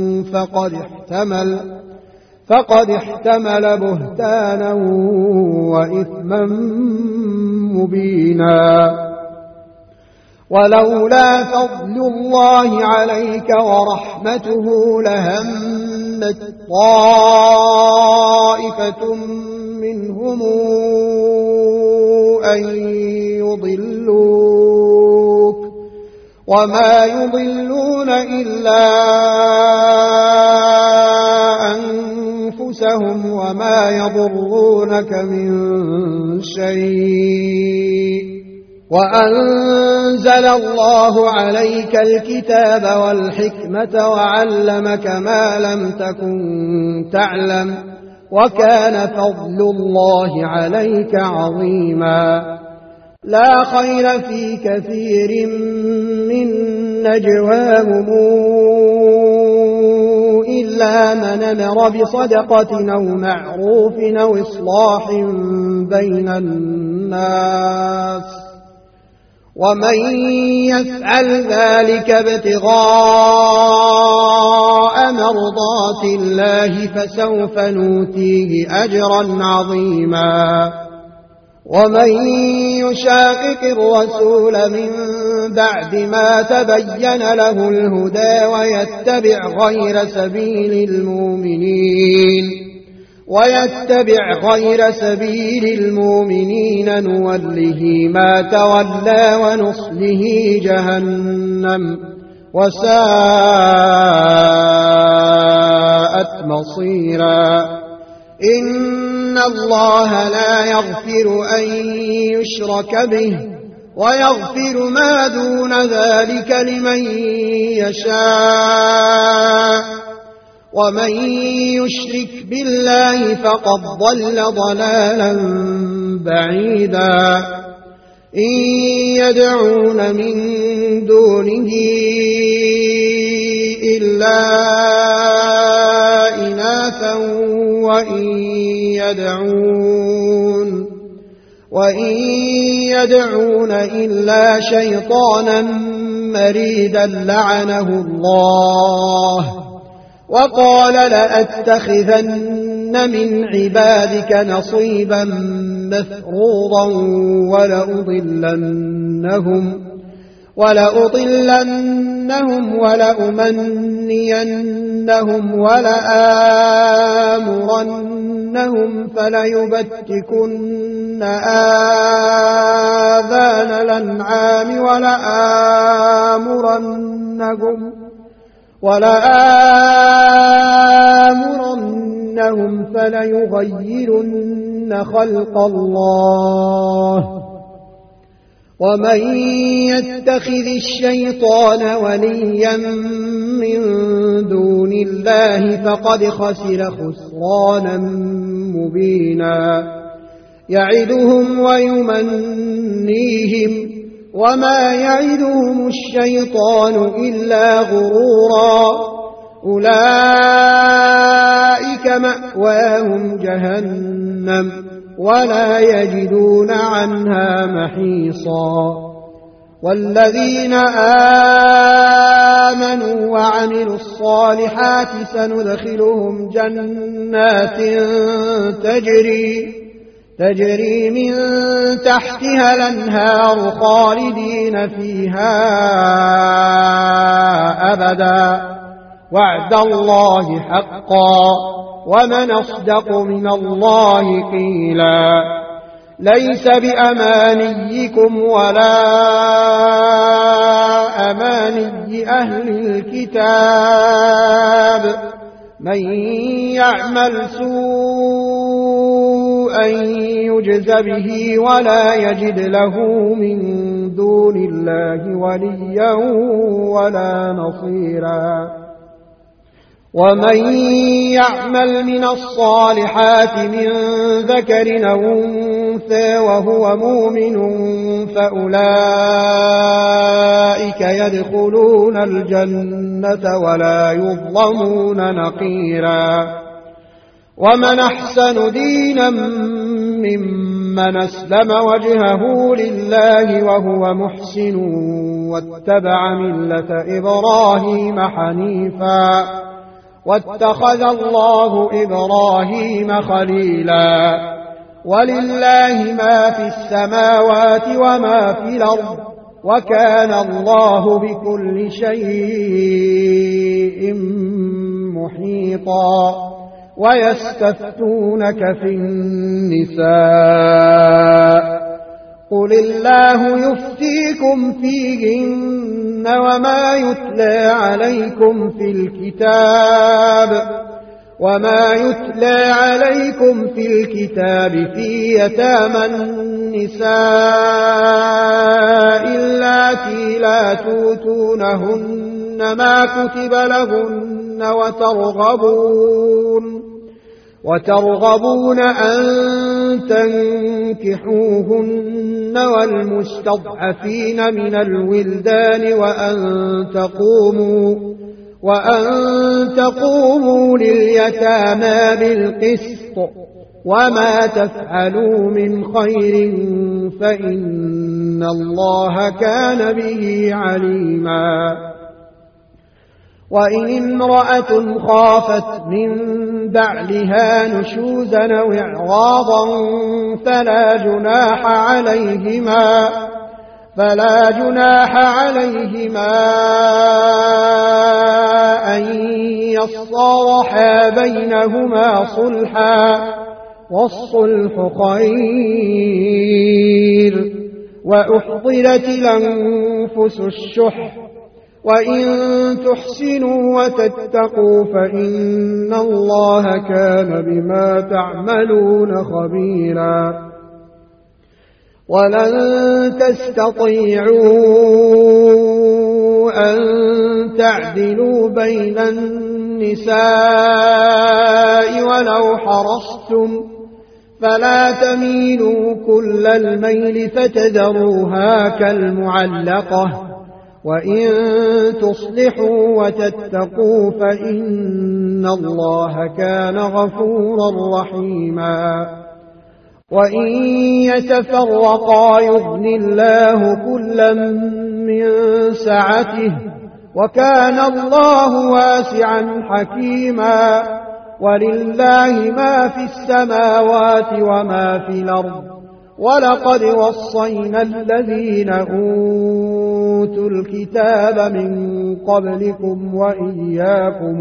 فقد احتمل بهتانا وإثما مبينا ولولا فضل الله عليك ورحمته لهمت طائفة منهم أن يضلوك وما يضلون إلا أنفسهم وما يضرونك من شيء وأنزل الله عليك الكتاب والحكمة وعلمك ما لم تكن تعلم وكان فضل الله عليك عظيما لا خير في كثير من نجواهم إلا من أمر بصدقة أو معروف أو إصلاح بين الناس ومن يفعل ذلك ابتغاء مرضات الله فسوف نؤتيه أجرا عظيما ومن يشاقق الرسول من بعد ما تبين له الهدى ويتبع غير سبيل المؤمنين نوله ما تولى ونصله جهنم وساءت مصيرا إن الله لا يغفر أن يشرك به ويغفر ما دون ذلك لمن يشاء ومن يشرك بالله فقد ضل ضلالا بعيدا إن يدعون من دونه إلا إناثا وإن يدعون إلا شيطانا مريدا لعنه الله وقال لأتخذن من عبادك نصيبا مفروضا ولأضلنهم ولأمنينهم ولآمرنهم فليبتكن آذان الأنعام ولآمرنهم فليغيرن خلق الله ومن يتخذ الشيطان وليا من دون الله فقد خسر خسرانا مبينا يعدهم ويمنيهم وما يعدهم الشيطان إلا غرورا أولئك مأواهم جهنم ولا يجدون عنها محيصا والذين آمنوا وعملوا الصالحات سندخلهم جنات تجري من تحتها الأنهار خالدين فيها أبدا وعد الله حقا ومن أصدق من الله قيلا ليس بأمانيكم ولا أماني أهل الكتاب من يعمل سوءا يجز به ولا يجد له من دون الله وليا ولا نصيرا ومن يعمل من الصالحات من ذكر أو أنثى وهو مؤمن فأولئك يدخلون الجنة ولا يظلمون نقيرا ومن أحسن دينا ممن أسلم وجهه لله وهو محسن واتبع ملة إبراهيم حنيفا واتخذ الله إبراهيم خليلا ولله ما في السماوات وما في الأرض وكان الله بكل شيء محيطا ويستفتونك في النساء قل الله يفتيكم فيهن وما يتلى عليكم في الكتاب في يتامى النساء اللاتي لا توتونهن ما كتب لهن وترغبون أن تنكحوهن والمستضعفين من الولدان وأن تقوموا لليتامى بالقسط وما تفعلوا من خير فإن الله كان به عليما وإن امرأة خافت من بعلها نشوزا أو إعراضا فلا جناح عليهما أن يصالحا بينهما صلحا والصلح خير وأحضرت الأنفس الشح وإن تحسنوا وتتقوا فإن الله كان بما تعملون خبيرا ولن تستطيعوا أن تعدلوا بين النساء ولو حرصتم فلا تميلوا كل الميل فتذروها كالمعلقة وإن تصلحوا وتتقوا فإن الله كان غفورا رحيما وإن يتفرقا يغن الله كلا من سعته وكان الله واسعا حكيما ولله ما في السماوات وما في الأرض ولقد وصينا الذين أوتوا الكتاب من قبلكم وإياكم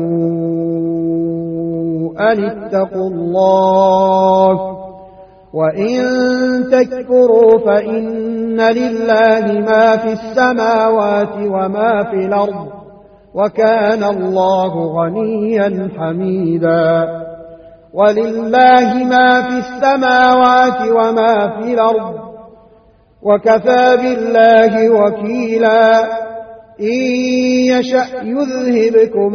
أن اتقوا الله وإن تكفروا فإن لله ما في السماوات وما في الأرض وكان الله غنيا حميدا ولله ما في السماوات وما في الأرض وكفى بالله وكيلا إن يشأ يذهبكم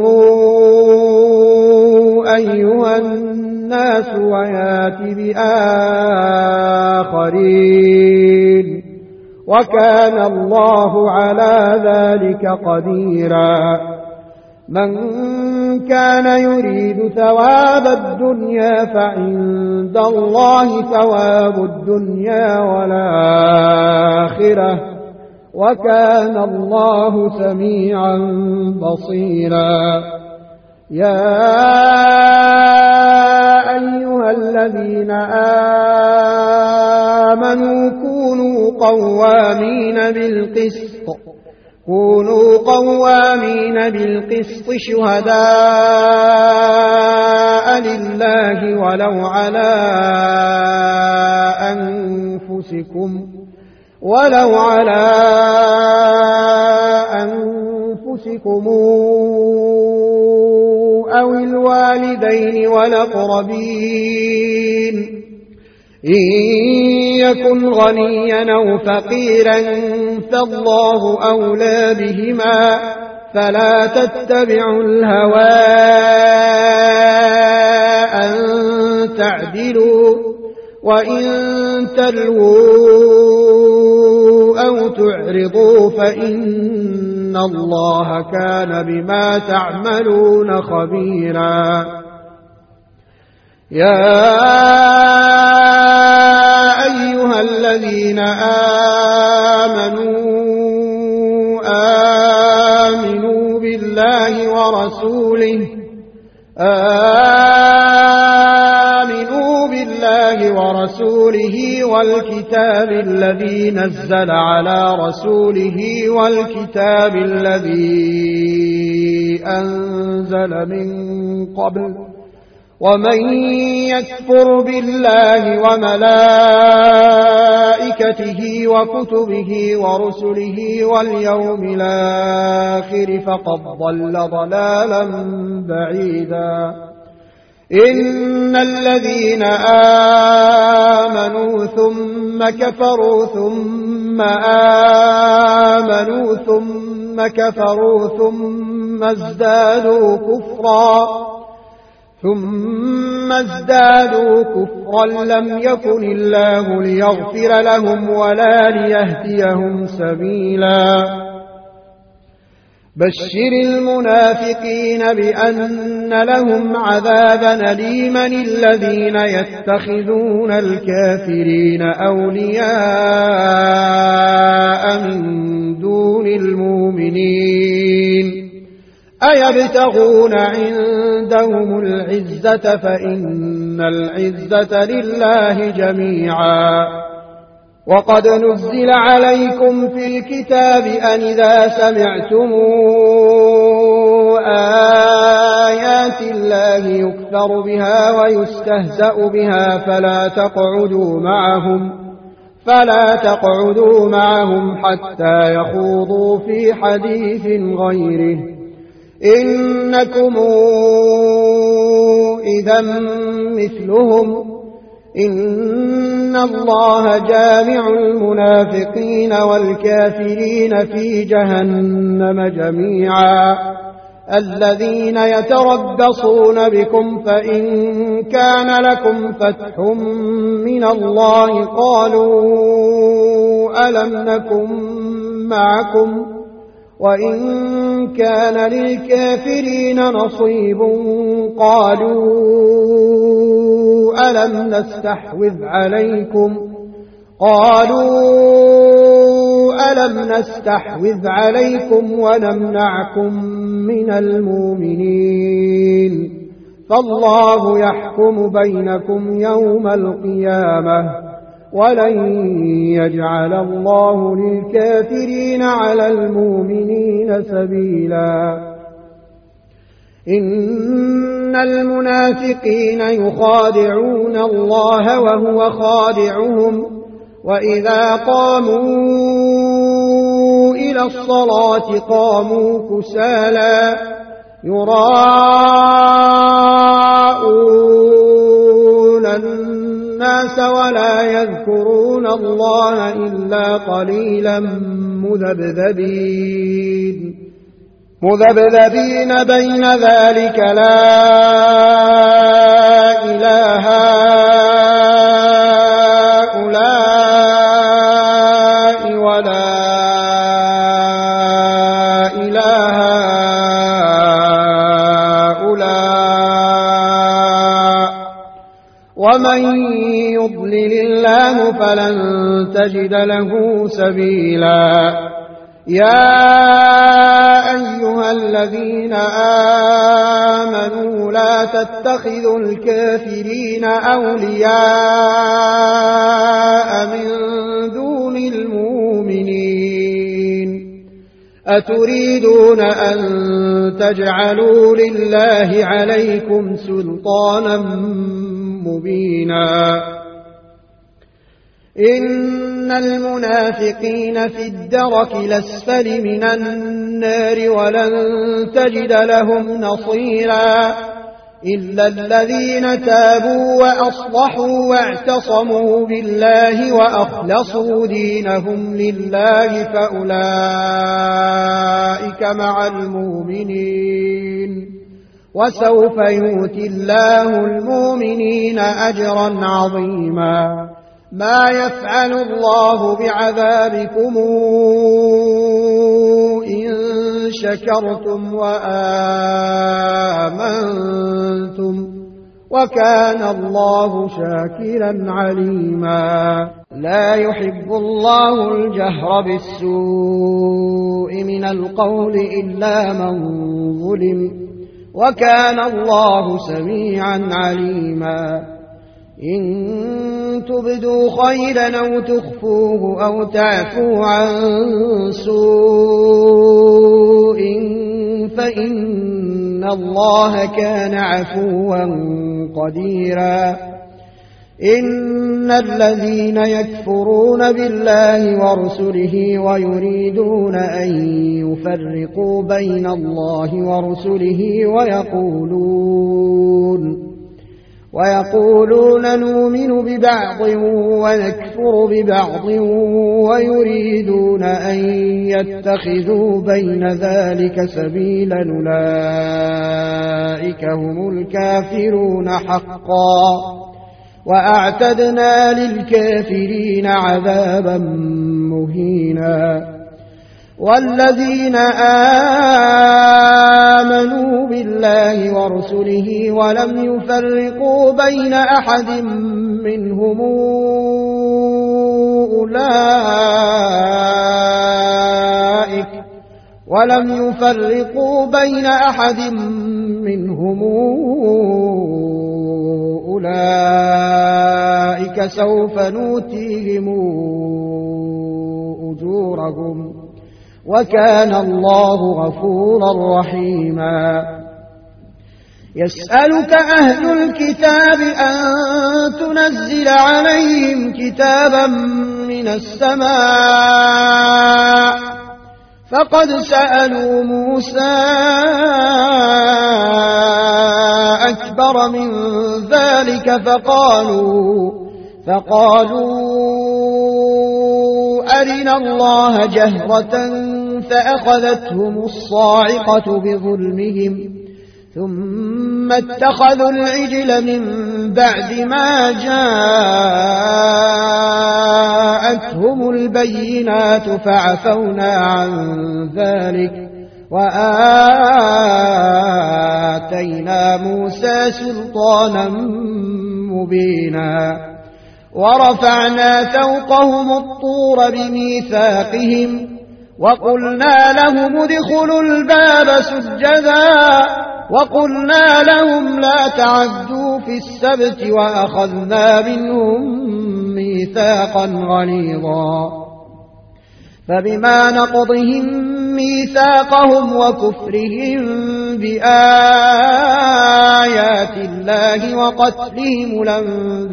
أيها الناس ويات بآخرين وكان الله على ذلك قديرا من كان يريد ثواب الدنيا فعند الله ثواب الدنيا والآخرة وكان الله سميعا بصيرا يا أيها الذين آمنوا كونوا قوامين بالقسط شهداء لله ولو على أنفسكم أو الوالدين والأقربين إن يكن غنيا أو فقيرا فالله أولى بهما فلا تتبعوا الهوى أن تعدلوا وإن تلووا أو تعرضوا فإن الله كان بما تعملون خبيرا يا أيها الذين آمنوا بالله ورسوله والكتاب الذي نزل على رسوله والكتاب الذي أنزل من قبل ومن يكفر بالله وملائكته وكتبه ورسله واليوم الآخر فقد ضل ضلالا بعيدا إن الذين آمنوا ثم كفروا ثم آمنوا ثم كفروا ثم ازدادوا كفرا لم يكن الله ليغفر لهم ولا ليهديهم سبيلا بشر المنافقين بأن لهم عذابا أليما الذين يتخذون الكافرين أولياء من دون المؤمنين أيبتغون عندهم العزة فإن العزة لله جميعا وقد نزل عليكم في الكتاب أن إذا سمعتم آيات الله يكفر بها ويستهزأ بها فلا تقعدوا معهم حتى يخوضوا في حديث غيره إنكم إذا مثلهم إن الله جامع المنافقين والكافرين في جهنم جميعا الذين يتربصون بكم فإن كان لكم فتح من الله قالوا ألم نكن معكم وإن كان للكافرين نصيب قالوا ألم نستحوذ عليكم ونمنعكم من المؤمنين فالله يحكم بينكم يوم القيامة ولن يجعل الله للكافرين على المؤمنين سبيلا إن المنافقين يخادعون الله وهو خادعهم وإذا قاموا إلى الصلاة قاموا كسالى يراءون الناس ولا يذكرون الله إلا قليلا مذبذبين بين ذلك لا إله هؤلاء ولا إله هؤلاء ومن يضلل الله فلن تجد له سبيلا يا أيها الذين آمنوا لا تتخذوا الكافرين أولياء من دون المؤمنين أتريدون أن تجعلوا لله عليكم سلطانا مبينا إن المنافقين في الدرك الأسفل من النار ولن تجد لهم نصيرا إلا الذين تابوا وأصلحوا واعتصموا بالله وأخلصوا دينهم لله فأولئك مع المؤمنين وسوف يؤتي الله المؤمنين أجرا عظيما ما يفعل الله بعذابكم إن شكرتم وآمنتم وكان الله شاكرا عليما لا يحب الله الجهر بالسوء من القول إلا من ظلم وكان الله سميعا عليما إن تبدوا خيرا أو تخفوه أو تعفوا عن سوء فإن الله كان عفوا قديرا إن الذين يكفرون بالله ورسله ويريدون أن يفرقوا بين الله ورسله ويقولون نؤمن ببعض ونكفر ببعض ويريدون أن يتخذوا بين ذلك سبيلا أولئك هم الكافرون حقا وأعتدنا للكافرين عذابا مهينا والذين آمنوا بالله ورسله ولم يفرقوا بين أحد منهم أولئك سوف نؤتيهم أجورهم وكان الله غفورا رحيما يسألك أهل الكتاب أن تنزل عليهم كتابا من السماء فقد سألوا موسى أكبر من ذلك فقالوا أرنا الله جهرة فأخذتهم الصاعقة بظلمهم ثم اتخذوا العجل من بعد ما جاءتهم البينات فعفونا عن ذلك وآتينا موسى سلطانا مبينا ورفعنا فوقهم الطور بميثاقهم وقلنا لهم ادخلوا الباب سجدا وقلنا لهم لا تعدوا في السبت وأخذنا منهم ميثاقا غليظا فبما نقضهم ميثاقهم وكفرهم بآيات الله وقتلهم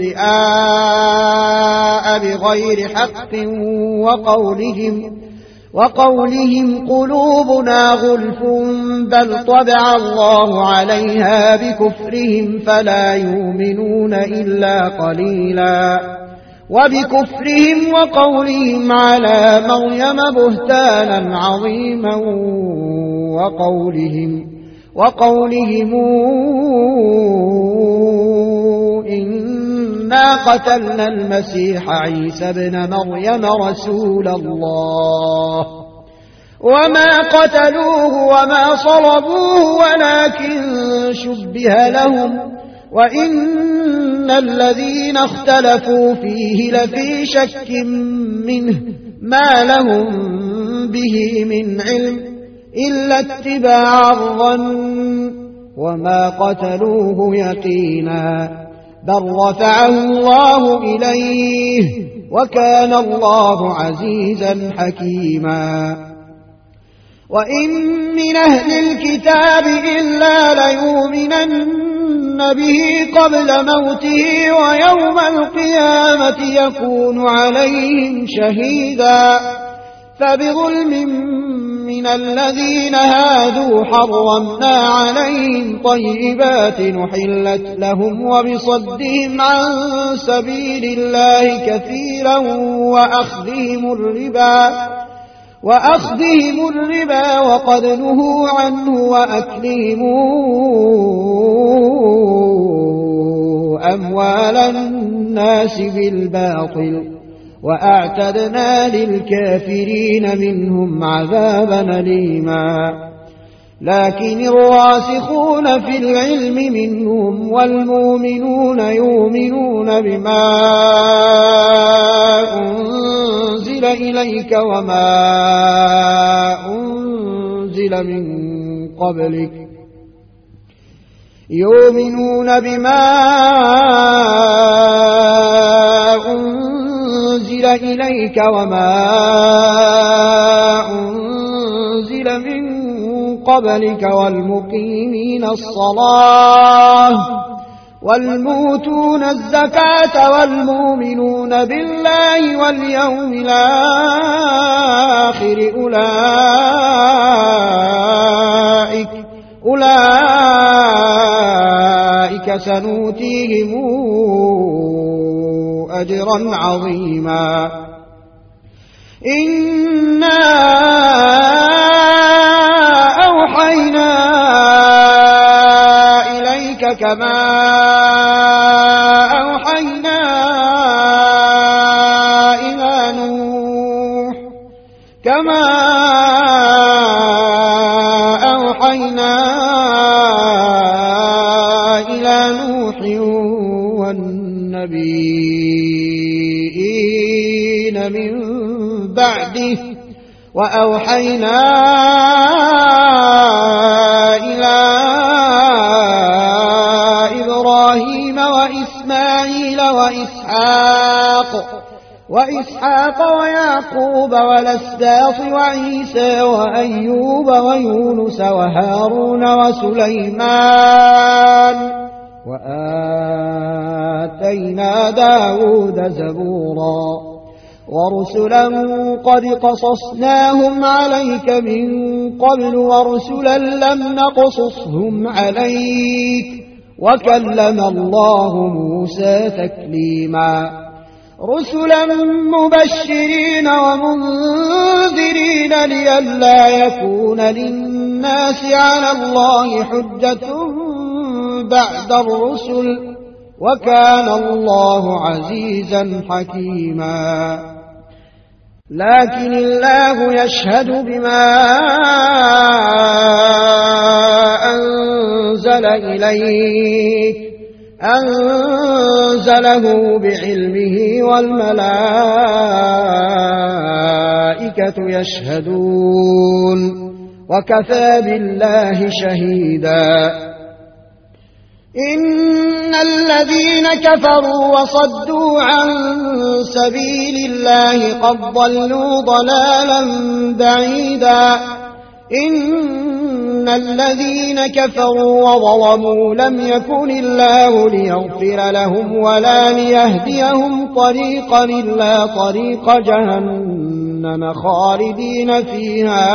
الأنبياء بغير حق وقولهم قلوبنا غلف بل طبع الله عليها بكفرهم فلا يؤمنون إلا قليلا وبكفرهم وقولهم على مريم بهتانا عظيما وقولهم إنا قتلنا المسيح عيسى ابن مريم رسول الله وما قتلوه وما صلبوه ولكن شبه لهم وإن الذين اختلفوا فيه لفي شك منه ما لهم به من علم إلا اتباع الظن وما قتلوه يقينا بل رفعه الله إليه وكان الله عزيزا حكيما وإن من أهل الكتاب إلا ليؤمنن به قبل موته ويوم القيامة يكون عليهم شهيدا فبظلم من الذين هادوا حرمنا عليهم طيبات نحلت لهم وبصدهم عن سبيل الله كثيرا وأخذهم الربا وقد نهوا عنه وأكلهم أموال الناس بالباطل وأعتدنا للكافرين منهم عذابا أليما لكن الراسخون في العلم منهم والمؤمنون يؤمنون بما أنزل إليك وما أنزل من قبلك يؤمنون بما أنزل إليك وما أنزل من قبلك والمقيمين الصلاة والموتون الزكاة والمؤمنون بالله واليوم الآخر أولئك سنؤتيهم أجرا عظيما إنا أوحينا إليك كما أوحينا إلى نوح والنبيين من بعده وأوحينا إلى إبراهيم وإسماعيل وإسحاق ويعقوب والأسباط وعيسى وأيوب ويونس وهارون وسليمان وآتينا داود زبورا ورسلا قد قصصناهم عليك من قبل ورسلا لم نقصصهم عليك وكلم الله موسى تكليما رسلا مبشرين ومنذرين لئلا يكون للناس على الله حجة بعد الرسل وكان الله عزيزا حكيما لكن الله يشهد بما أنزل إليك أنزله بعلمه والملائكة يشهدون وكفى بالله شهيدا إن الذين كفروا وصدوا عن سبيل الله قد ضلوا ضلالا بعيدا إن الذين كفروا وظلموا لم يكن الله ليغفر لهم ولا ليهديهم طريقا إلا طريق جهنم جهنم خالدين فيها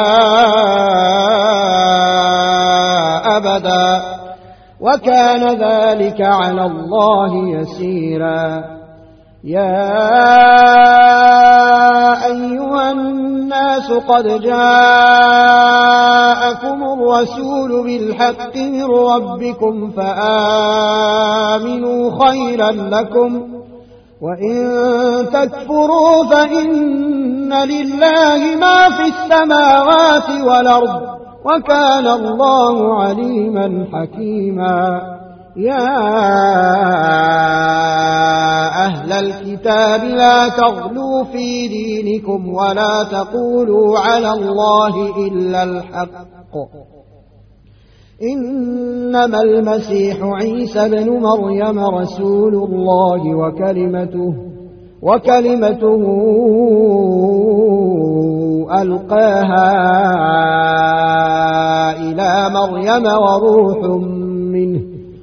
أبدا وكان ذلك على الله يسيرا. يا أيها الناس قد جاءكم الرسول بالحق من ربكم فآمنوا خيرا لكم وإن تكفروا فإن لله ما في السماوات والأرض وكان الله عليما حكيما. يا أهل الكتاب لا تغلوا في دينكم ولا تقولوا على الله إلا الحق إنما المسيح عيسى بن مريم رسول الله وكلمته ألقاها إلى مريم وروح منه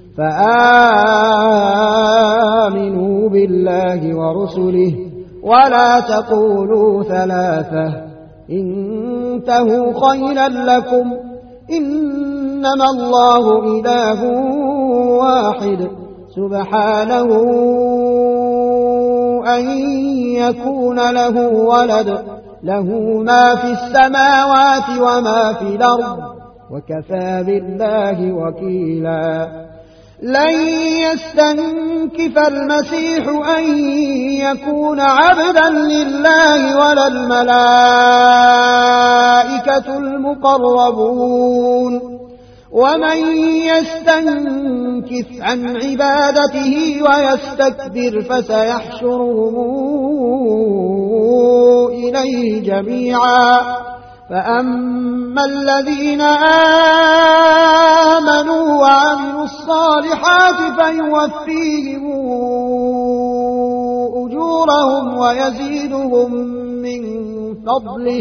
فآمنوا بالله ورسله ولا تقولوا ثلاثة انتهوا خيرا لكم إنما الله إله واحد سبحانه أن يكون له ولد له ما في السماوات وما في الأرض وكفى بالله وكيلا. لن يستنكف المسيح أن يكون عبدا لله ولا الملائكة المقربون ومن يستنكف عن عبادته ويستكبر فسيحشرهم إليه جميعا. فأما الذين آمنوا وعملوا الصالحات فيوفيهم أجورهم ويزيدهم من فضله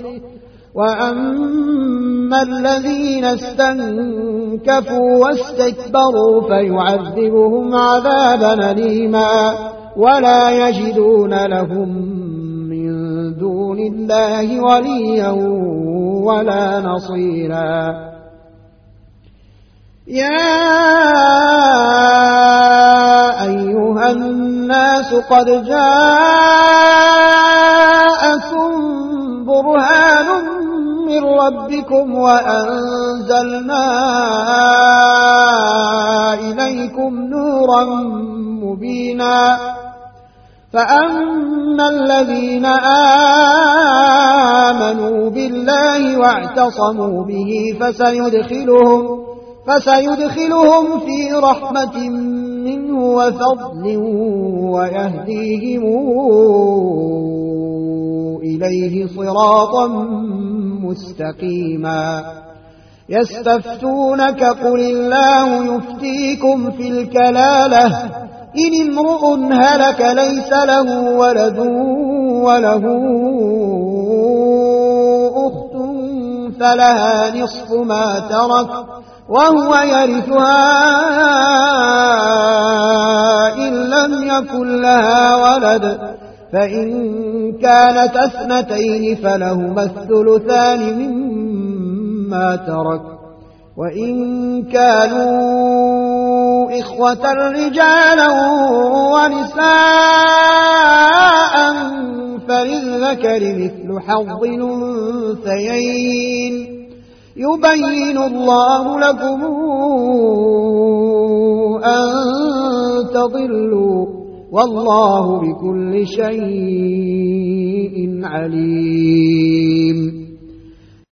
وأما الذين استنكفوا واستكبروا فيعذبهم عذابا أليما ولا يجدون لهم من دون الله وليا ولا نصيرا. يا أيها الناس قد جاءكم برهان من ربكم وأنزلنا إليكم نورا مبينا. فأما الذين آمنوا بالله واعتصموا به فسيدخلهم في رحمة منه وفضل ويهديهم إليه صراطا مستقيما. يستفتونك قل الله يفتيكم في الكلالة إن امرؤ هلك ليس له ولد وله أخت فلها نصف ما ترك وهو يرثها إن لم يكن لها ولد فإن كانت اثنتين فلهما الثلثان مما ترك وإن كانوا إخوة رجالا ونساء فللذكر مثل حظ الأنثيين يبين الله لكم أن تضلوا والله بكل شيء عليم.